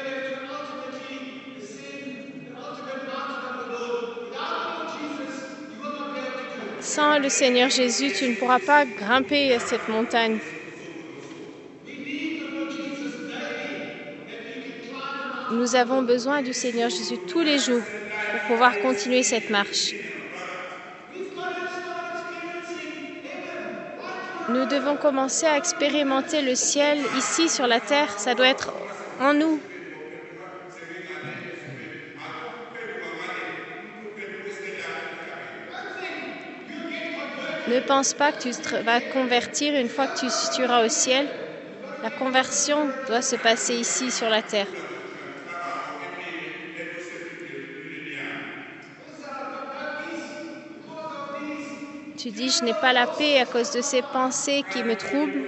Sans le Seigneur Jésus, tu ne pourras pas grimper à cette montagne. Nous avons besoin du Seigneur Jésus tous les jours pour pouvoir continuer cette marche. Nous devons commencer à expérimenter le ciel ici sur la terre. Ça doit être en nous. Ne pense pas que tu vas te convertir une fois que tu iras au ciel. La conversion doit se passer ici sur la terre. Tu dis, je n'ai pas la paix à cause de ces pensées qui me troublent.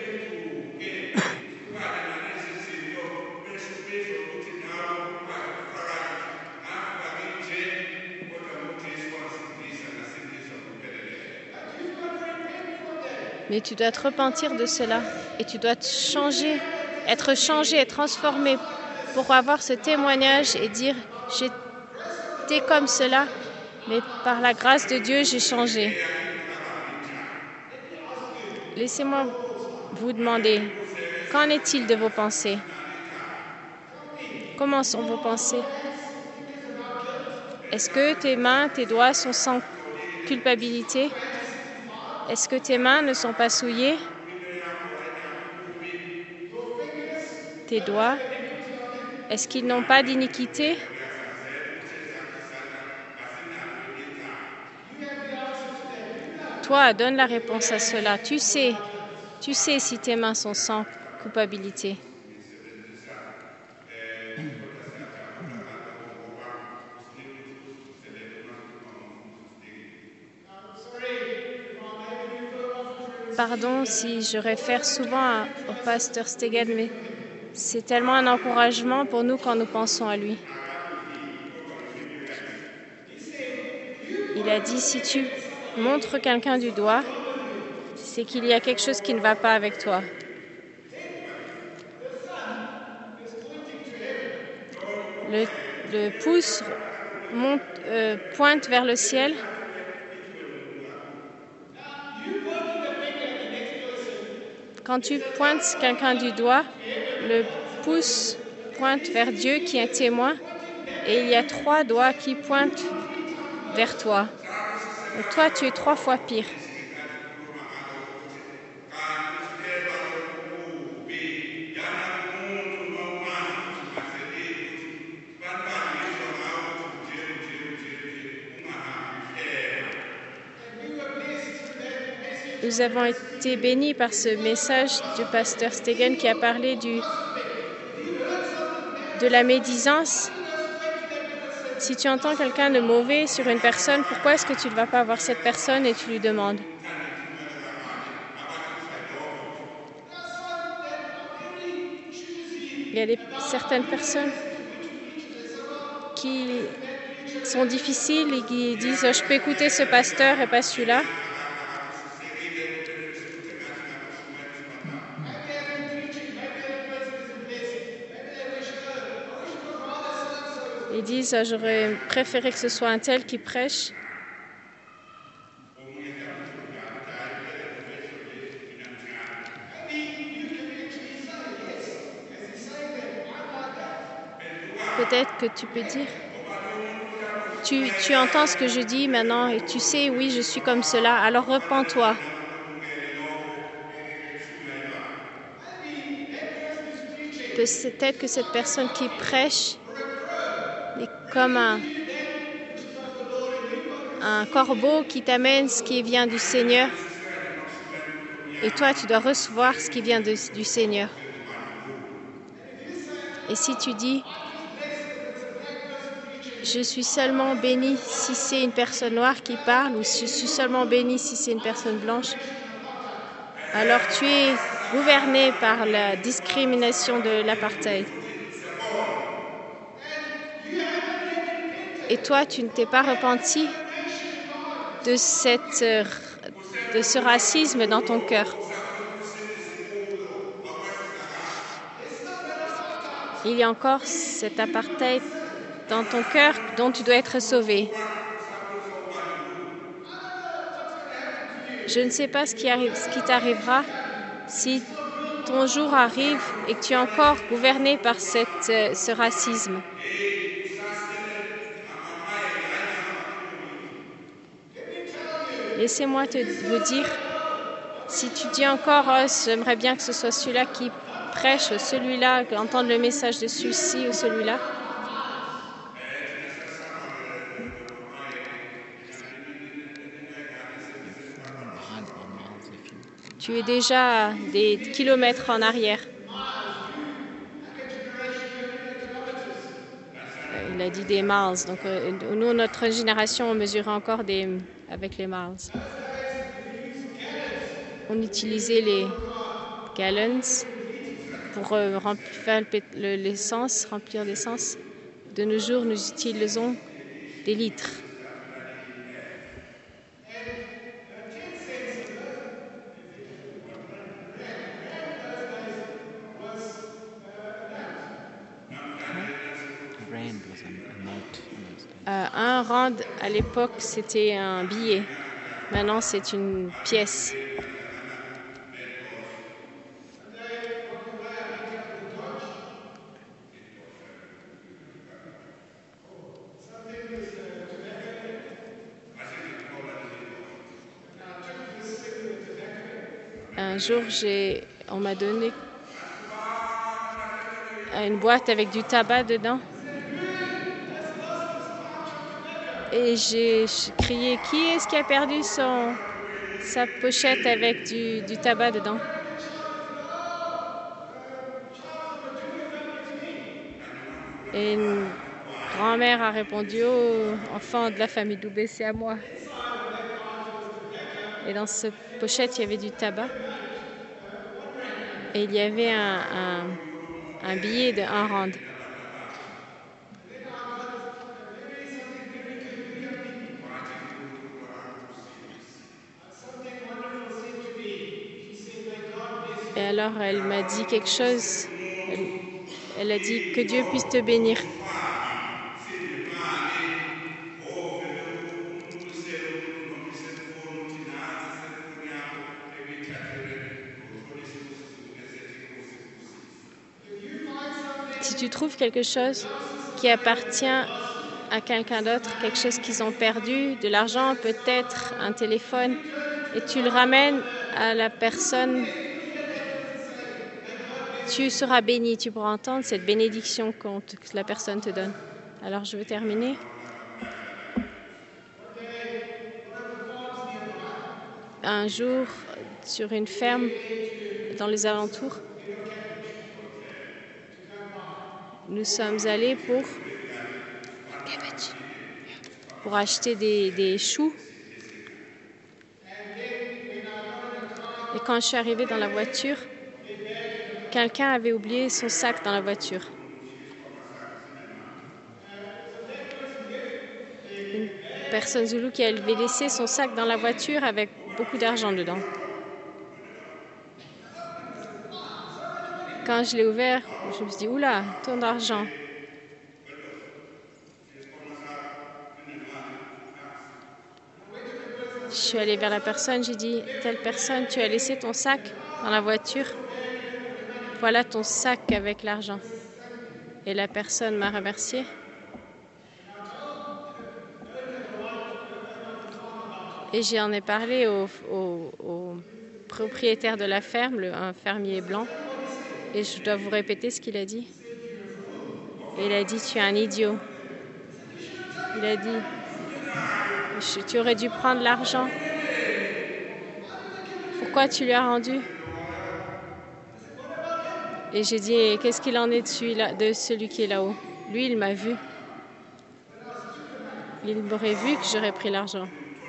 Mais tu dois te repentir de cela et tu dois te changer, être transformé pour avoir ce témoignage et dire « J'étais comme cela, mais par la grâce de Dieu, j'ai changé. » Laissez-moi vous demander, qu'en est-il de vos pensées? Comment sont vos pensées? Est-ce que tes mains, tes doigts sont sans culpabilité? Est-ce que tes mains ne sont pas souillées? Tes doigts, est-ce qu'ils n'ont pas d'iniquité? Toi, donne la réponse à cela. Tu sais si tes mains sont sans culpabilité. Pardon si je réfère souvent au pasteur Stegen, mais c'est tellement un encouragement pour nous quand nous pensons à lui. Il a dit, si tu montres quelqu'un du doigt, c'est qu'il y a quelque chose qui ne va pas avec toi. Le pouce pointe vers le ciel. Quand tu pointes quelqu'un du doigt, le pouce pointe vers Dieu qui est témoin et il y a 3 doigts qui pointent vers toi. Donc toi, tu es 3 fois pire. Nous avons été bénis par ce message du pasteur Stegen qui a parlé de la médisance. Si tu entends quelqu'un de mauvais sur une personne, pourquoi est-ce que tu ne vas pas voir cette personne et tu lui demandes? Il y a certaines personnes qui sont difficiles et qui disent « je peux écouter ce pasteur et pas celui-là ». Ils disent « j'aurais préféré que ce soit un tel qui prêche ». Peut-être que tu peux dire, tu entends ce que je dis maintenant et tu sais, oui, je suis comme cela, alors repens-toi. Peut-être que cette personne qui prêche est comme un corbeau qui t'amène ce qui vient du Seigneur. Et toi, tu dois recevoir ce qui vient du Seigneur. Et si tu dis, je suis seulement béni si c'est une personne noire qui parle, ou je suis seulement béni si c'est une personne blanche, alors tu es gouverné par la discrimination de l'apartheid. Et toi, tu ne t'es pas repenti de ce racisme dans ton cœur. Il y a encore cet apartheid dans ton cœur dont tu dois être sauvé. Je ne sais pas ce qui t'arrivera si ton jour arrive et que tu es encore gouverné par ce racisme. Laissez-moi vous dire, si tu dis encore oh, j'aimerais bien que ce soit celui-là qui prêche, ou celui-là, entendre le message de celui-ci ou celui-là, tu es déjà des kilomètres en arrière. Il a dit des miles. Donc, nous, notre génération, on mesurait encore avec les miles. On utilisait les gallons pour faire l'essence, remplir l'essence. De nos jours, nous utilisons des litres. Un rand à l'époque, c'était un billet. Maintenant, c'est une pièce. Un jour, on m'a donné une boîte avec du tabac dedans. Et j'ai crié, qui est-ce qui a perdu sa pochette avec du tabac dedans? Et une grand-mère a répondu, oh, enfant de la famille Doubé, c'est à moi. Et dans cette pochette, il y avait du tabac. Et il y avait un billet de 1 rand. Et alors, elle m'a dit quelque chose. Elle a dit que Dieu puisse te bénir. Si tu trouves quelque chose qui appartient à quelqu'un d'autre, quelque chose qu'ils ont perdu, de l'argent, peut-être un téléphone, et tu le ramènes à la personne, tu seras béni, tu pourras entendre cette bénédiction que la personne te donne. Alors je veux terminer. Un jour, sur une ferme dans les alentours, nous sommes allés pour acheter des choux. Et quand je suis arrivée dans la voiture, quelqu'un avait oublié son sac dans la voiture. Une personne zoulou qui avait laissé son sac dans la voiture avec beaucoup d'argent dedans. Quand je l'ai ouvert, je me suis dit, oula, ton argent. Je suis allée vers la personne, j'ai dit, telle personne, tu as laissé ton sac dans la voiture. Voilà ton sac avec l'argent. Et la personne m'a remercié. Et j'en ai parlé au propriétaire de la ferme, un fermier blanc. Et je dois vous répéter ce qu'il a dit. Et il a dit, tu es un idiot. Il a dit, tu aurais dû prendre l'argent. Pourquoi tu lui as rendu? Et j'ai dit, qu'est-ce qu'il en est de celui qui est là-haut? Lui, il m'a vu. Il m'aurait vu que j'aurais pris l'argent.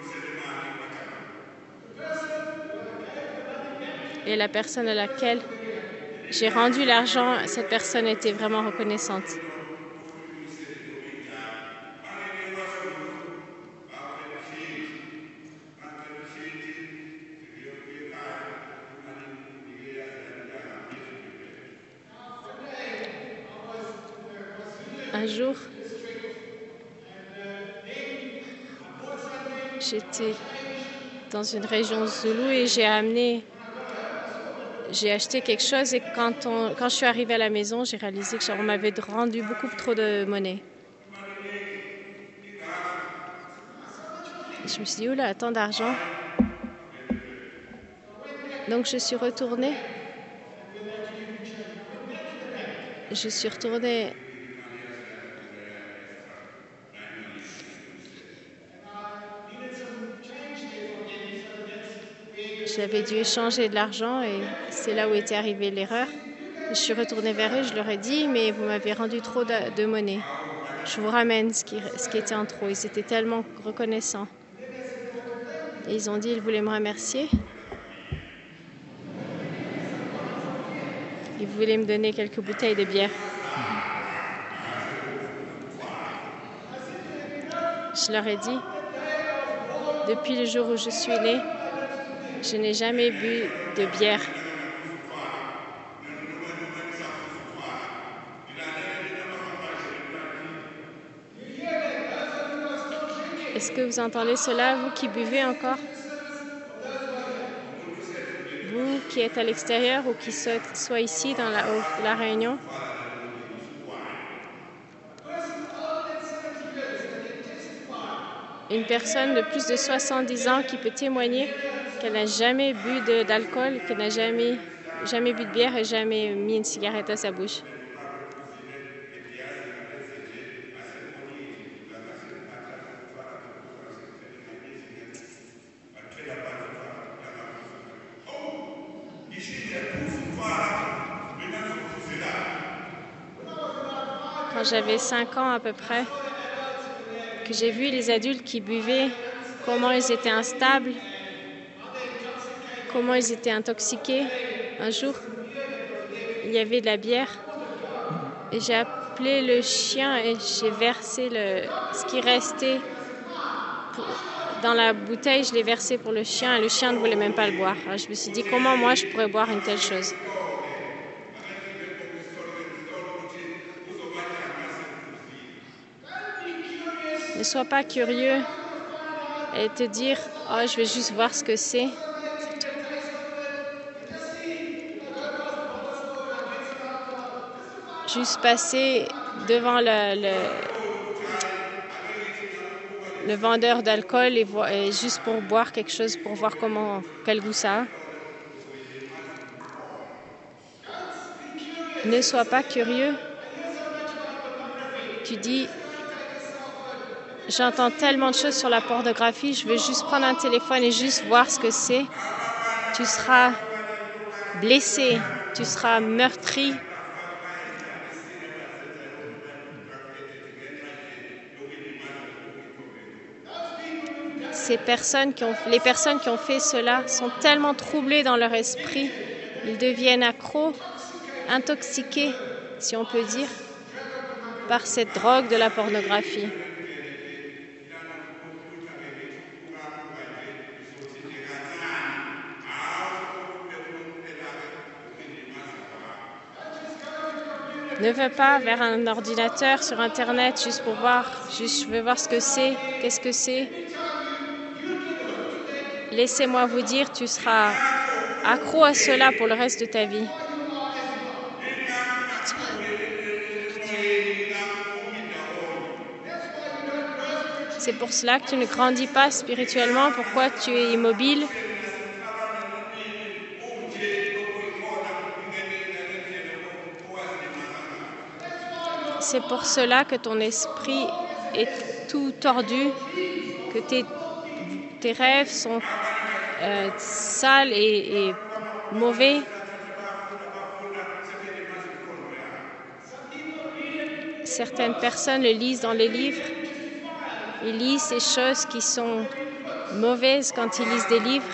Et la personne à laquelle j'ai rendu l'argent, cette personne était vraiment reconnaissante. Un jour, j'étais dans une région zoulou et j'ai acheté quelque chose et quand je suis arrivée à la maison, j'ai réalisé qu'on m'avait rendu beaucoup trop de monnaie. Je me suis dit, oula, tant d'argent. Donc je suis retournée. J'avais dû échanger de l'argent et c'est là où était arrivée l'erreur. Je suis retournée vers eux, je leur ai dit, mais vous m'avez rendu trop de monnaie. Je vous ramène ce qui était en trop. Ils étaient tellement reconnaissants. Et ils ont dit, ils voulaient me remercier. Ils voulaient me donner quelques bouteilles de bière. Je leur ai dit, depuis le jour où je suis née, je n'ai jamais bu de bière. Est-ce que vous entendez cela, vous qui buvez encore? Vous qui êtes à l'extérieur ou qui soit ici dans la Réunion? Une personne de plus de 70 ans qui peut témoigner qu'elle n'a jamais bu d'alcool, qu'elle n'a jamais bu de bière et jamais mis une cigarette à sa bouche. Quand j'avais 5 ans à peu près, que j'ai vu les adultes qui buvaient, comment ils étaient instables, comment ils étaient intoxiqués. Un jour, il y avait de la bière et j'ai appelé le chien et j'ai versé ce qui restait dans la bouteille. Je l'ai versé pour le chien et le chien ne voulait même pas le boire. Alors je me suis dit, comment moi je pourrais boire une telle chose? Ne sois pas curieux et te dire, oh, je vais juste voir ce que c'est. Juste passer devant le vendeur d'alcool et juste pour boire quelque chose, pour voir quel goût ça a. Ne sois pas curieux. Tu dis, j'entends tellement de choses sur la pornographie, je veux juste prendre un téléphone et juste voir ce que c'est. Tu seras blessé, tu seras meurtri. Les personnes qui ont fait cela sont tellement troublées dans leur esprit. Ils deviennent accros, intoxiqués, si on peut dire, par cette drogue de la pornographie. Ne va pas vers un ordinateur sur Internet juste pour voir, je veux voir ce que c'est, qu'est-ce que c'est. Laissez-moi vous dire, tu seras accro à cela pour le reste de ta vie. C'est pour cela que tu ne grandis pas spirituellement. Pourquoi tu es immobile? C'est pour cela que ton esprit est tout tordu, que tes rêves sont sales et mauvais. Certaines personnes le lisent dans les livres. Ils lisent ces choses qui sont mauvaises quand ils lisent des livres.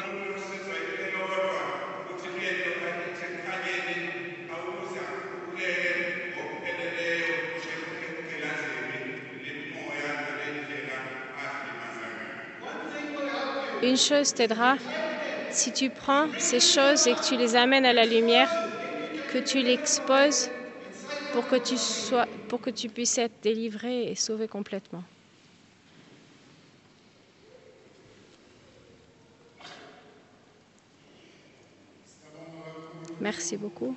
Une chose t'aidera, si tu prends ces choses et que tu les amènes à la lumière, que tu l'exposes pour que tu puisses être délivré et sauvé complètement. Merci beaucoup.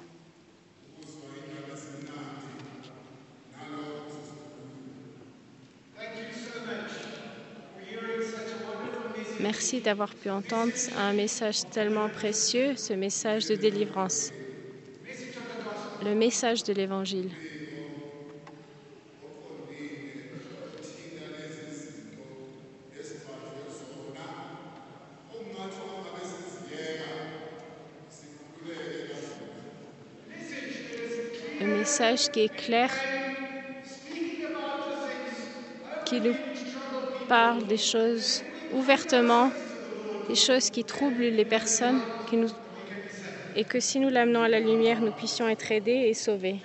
Merci d'avoir pu entendre un message tellement précieux, ce message de délivrance, le message de l'Évangile. Un message qui est clair, qui nous parle des choses ouvertement, des choses qui troublent les personnes, et que si nous l'amenons à la lumière, nous puissions être aidés et sauvés.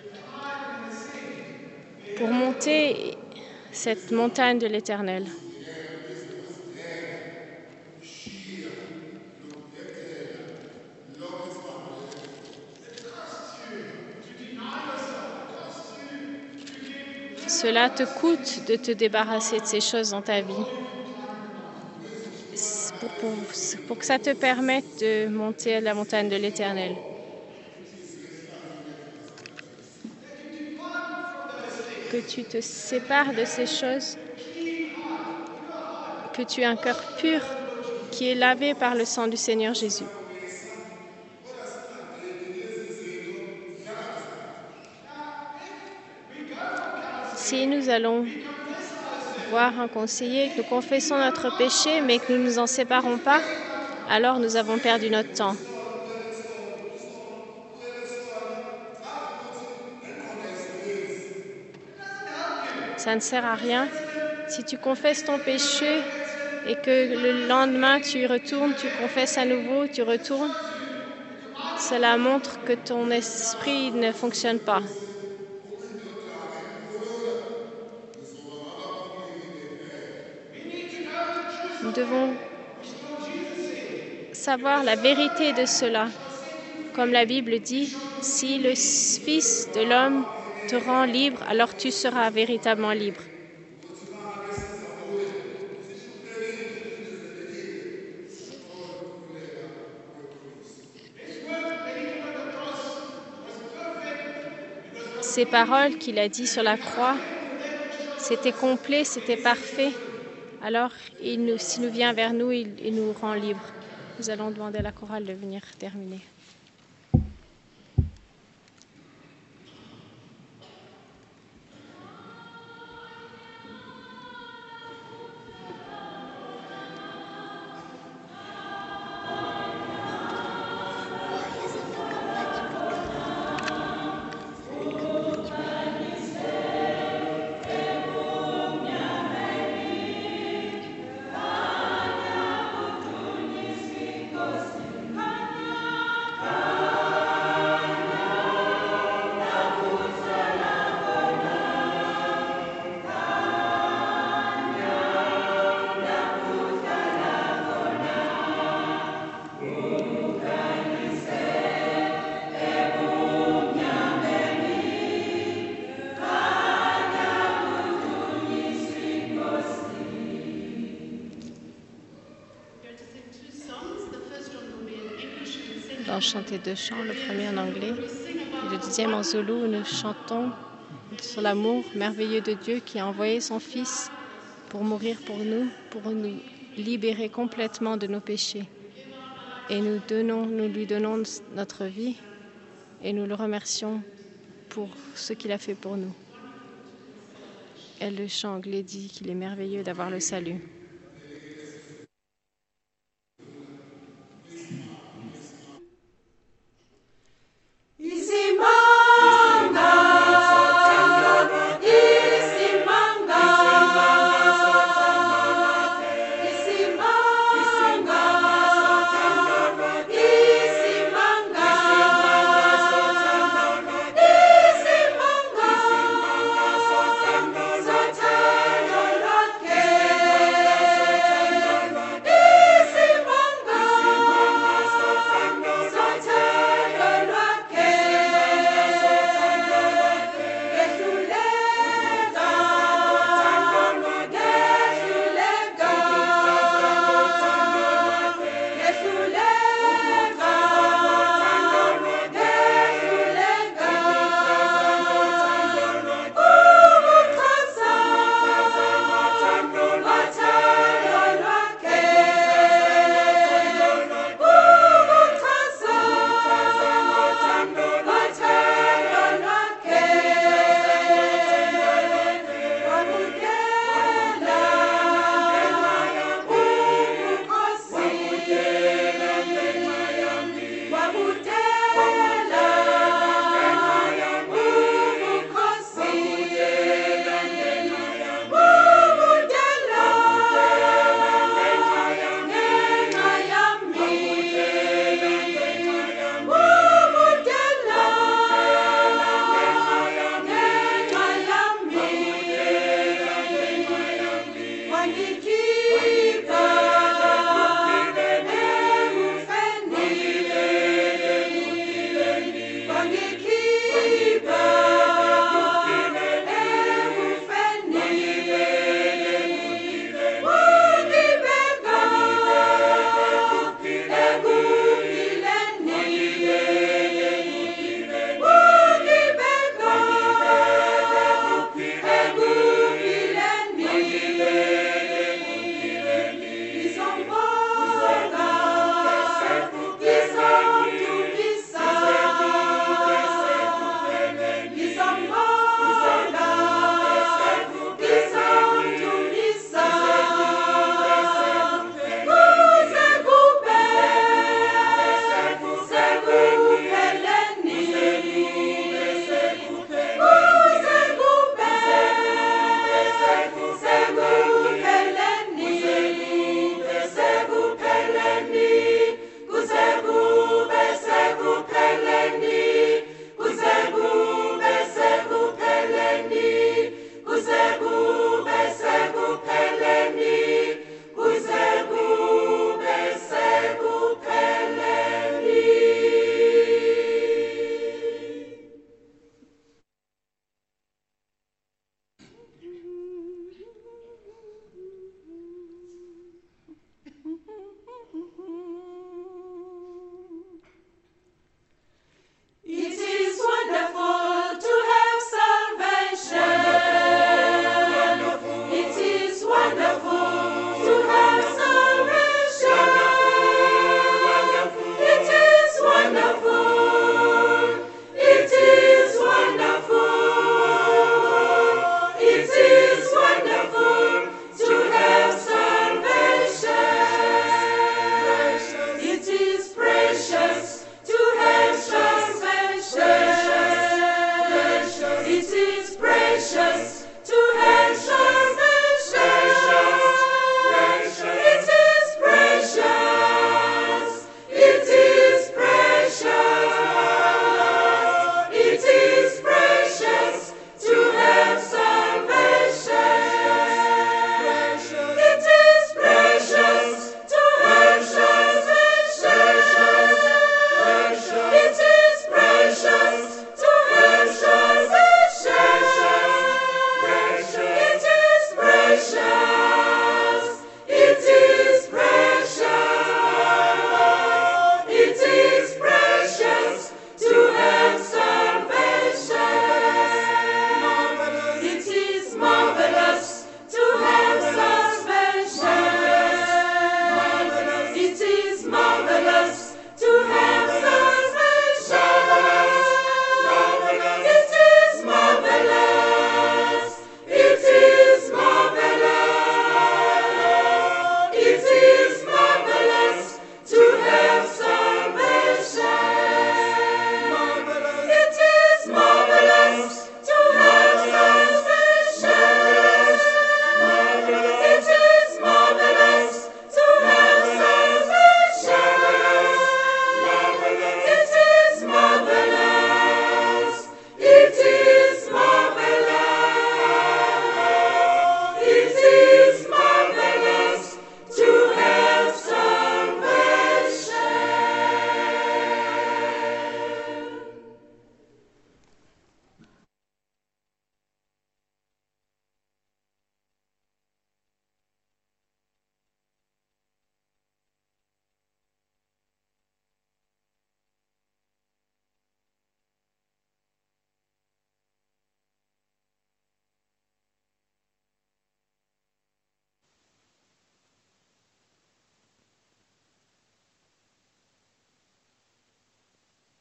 Pour monter cette montagne de l'Éternel. Cela te coûte de te débarrasser de ces choses dans ta vie. Pour que ça te permette de monter à la montagne de l'Éternel. Que tu te sépares de ces choses, que tu aies un cœur pur qui est lavé par le sang du Seigneur Jésus. Si nous allons voir un conseiller, que nous confessons notre péché, mais que nous ne nous en séparons pas, alors nous avons perdu notre temps. Ça ne sert à rien. Si tu confesses ton péché et que le lendemain tu y retournes, tu confesses à nouveau, tu retournes, cela montre que ton esprit ne fonctionne pas. Nous devons savoir la vérité de cela. Comme la Bible dit, si le Fils de l'homme te rend libre, alors tu seras véritablement libre. Ces paroles qu'il a dit sur la croix, c'était complet, c'était parfait. Alors, s'il nous vient vers nous, il nous rend libres. Nous allons demander à la chorale de venir terminer. Nous allons chanter 2 chants, le premier en anglais et le deuxième en zoulou. Nous chantons sur l'amour merveilleux de Dieu qui a envoyé son Fils pour mourir pour nous libérer complètement de nos péchés. Et nous lui donnons notre vie et nous le remercions pour ce qu'il a fait pour nous. Et le chant anglais dit qu'il est merveilleux d'avoir le salut. Sotana, Lord,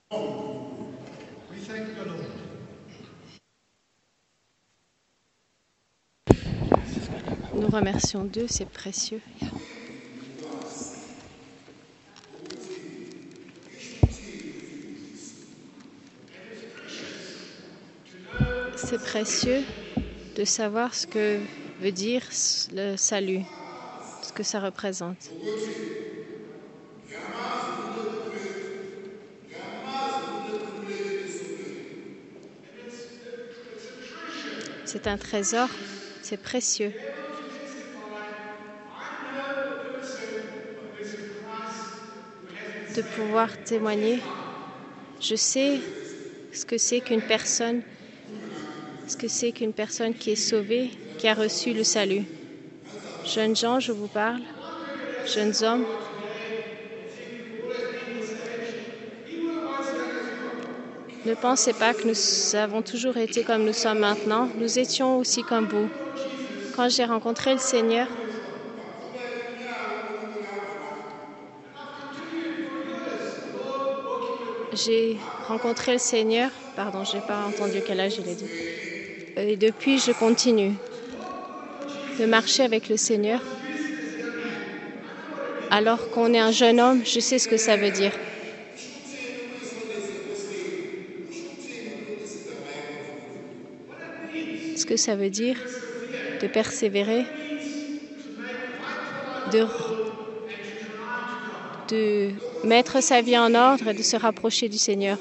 Nous remercions Dieu, c'est précieux. C'est précieux de savoir ce que veut dire le salut, ce que ça représente. C'est un trésor, c'est précieux. De pouvoir témoigner, je sais ce que c'est qu'une personne qui est sauvée, qui a reçu le salut. Jeunes gens, je vous parle, jeunes hommes, ne pensez pas que nous avons toujours été comme nous sommes maintenant. Nous étions aussi comme vous. Quand j'ai rencontré le Seigneur, pardon, je n'ai pas entendu quel âge il a dit. Et depuis, je continue de marcher avec le Seigneur. Alors qu'on est un jeune homme, je sais ce que ça veut dire. Ce que ça veut dire de persévérer, de mettre sa vie en ordre et de se rapprocher du Seigneur.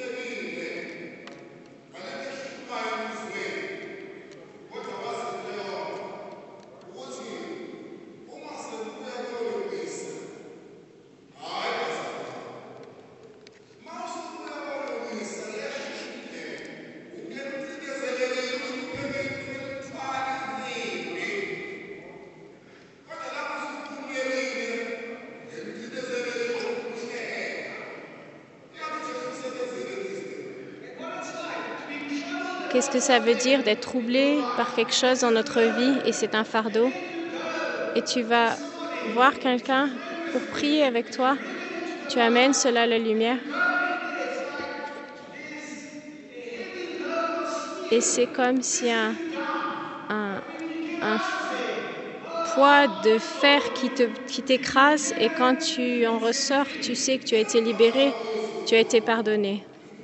Qu'est-ce que ça veut dire d'être troublé par quelque chose dans notre vie et c'est un fardeau? Et tu vas voir quelqu'un pour prier avec toi. Tu amènes cela à la lumière. Et c'est comme si un poids de fer qui t'écrase et quand tu en ressors, tu sais que tu as été libéré, tu as été pardonné.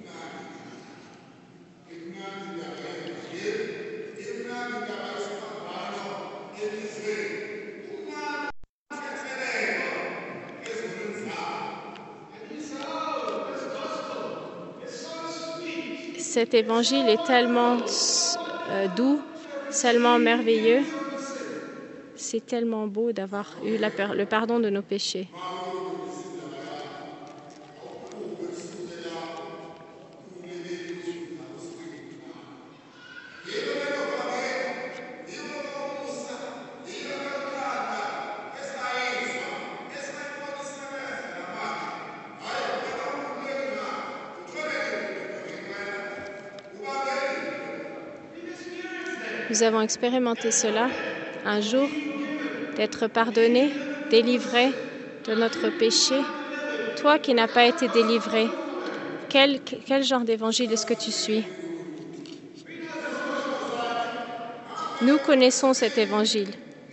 Cet évangile est tellement doux, tellement merveilleux. C'est tellement beau d'avoir eu le pardon de nos péchés. Nous avons expérimenté cela un jour, d'être pardonné, délivré de notre péché. Toi qui n'as pas été délivré, quel genre d'évangile est-ce que tu suis? Nous connaissons cet évangile.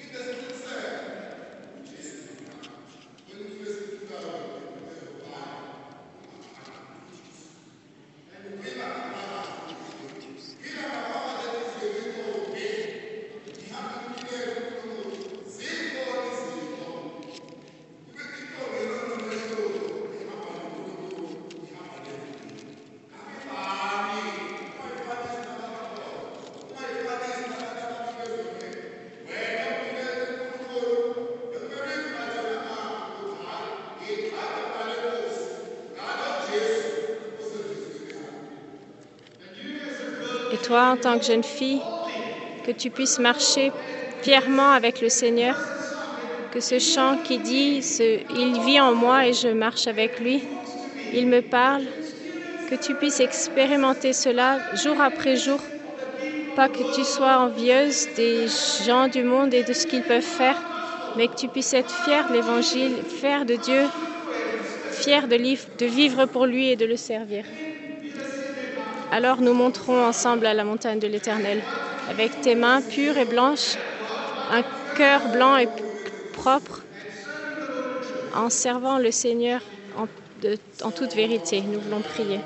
Et toi, en tant que jeune fille, que tu puisses marcher fièrement avec le Seigneur, que ce chant qui dit « Il vit en moi et je marche avec lui, il me parle », que tu puisses expérimenter cela jour après jour, pas que tu sois envieuse des gens du monde et de ce qu'ils peuvent faire, mais que tu puisses être fière de l'Évangile, fière de Dieu, fiers de vivre pour lui et de le servir. Alors nous monterons ensemble à la montagne de l'Éternel, avec tes mains pures et blanches, un cœur blanc et propre, en servant le Seigneur en toute vérité. Nous voulons prier.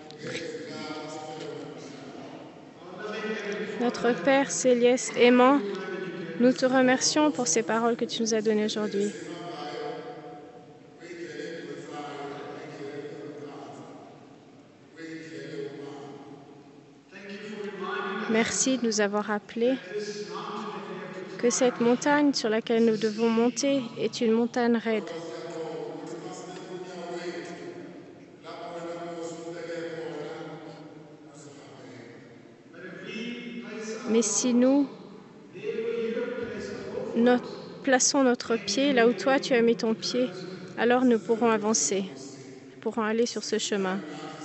Notre Père céleste aimant, nous te remercions pour ces paroles que tu nous as données aujourd'hui. Merci de nous avoir rappelé que cette montagne sur laquelle nous devons monter est une montagne raide. Mais si nous plaçons notre pied là où toi tu as mis ton pied, alors nous pourrons avancer, nous pourrons aller sur ce chemin.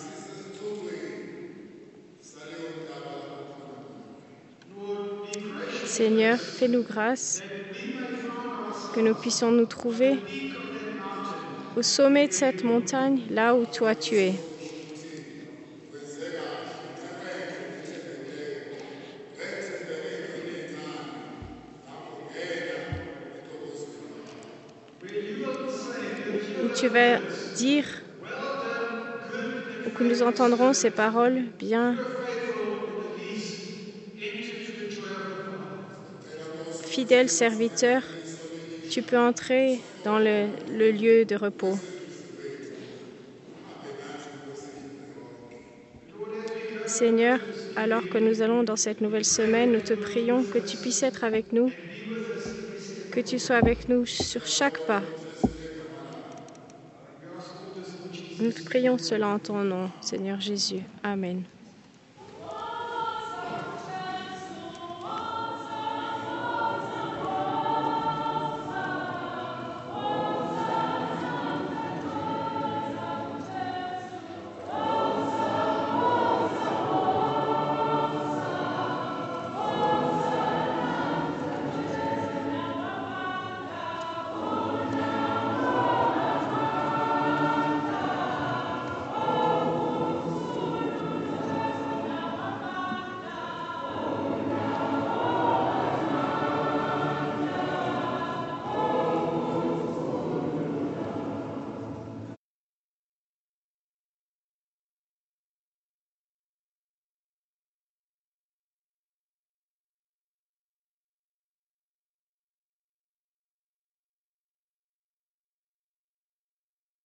Seigneur, fais-nous grâce que nous puissions nous trouver au sommet de cette montagne, là où toi tu es. Où tu vas dire, ou que nous entendrons ces paroles, bien, fidèle serviteur, tu peux entrer dans le lieu de repos. Seigneur, alors que nous allons dans cette nouvelle semaine, nous te prions que tu puisses être avec nous, que tu sois avec nous sur chaque pas. Nous te prions cela en ton nom, Seigneur Jésus. Amen.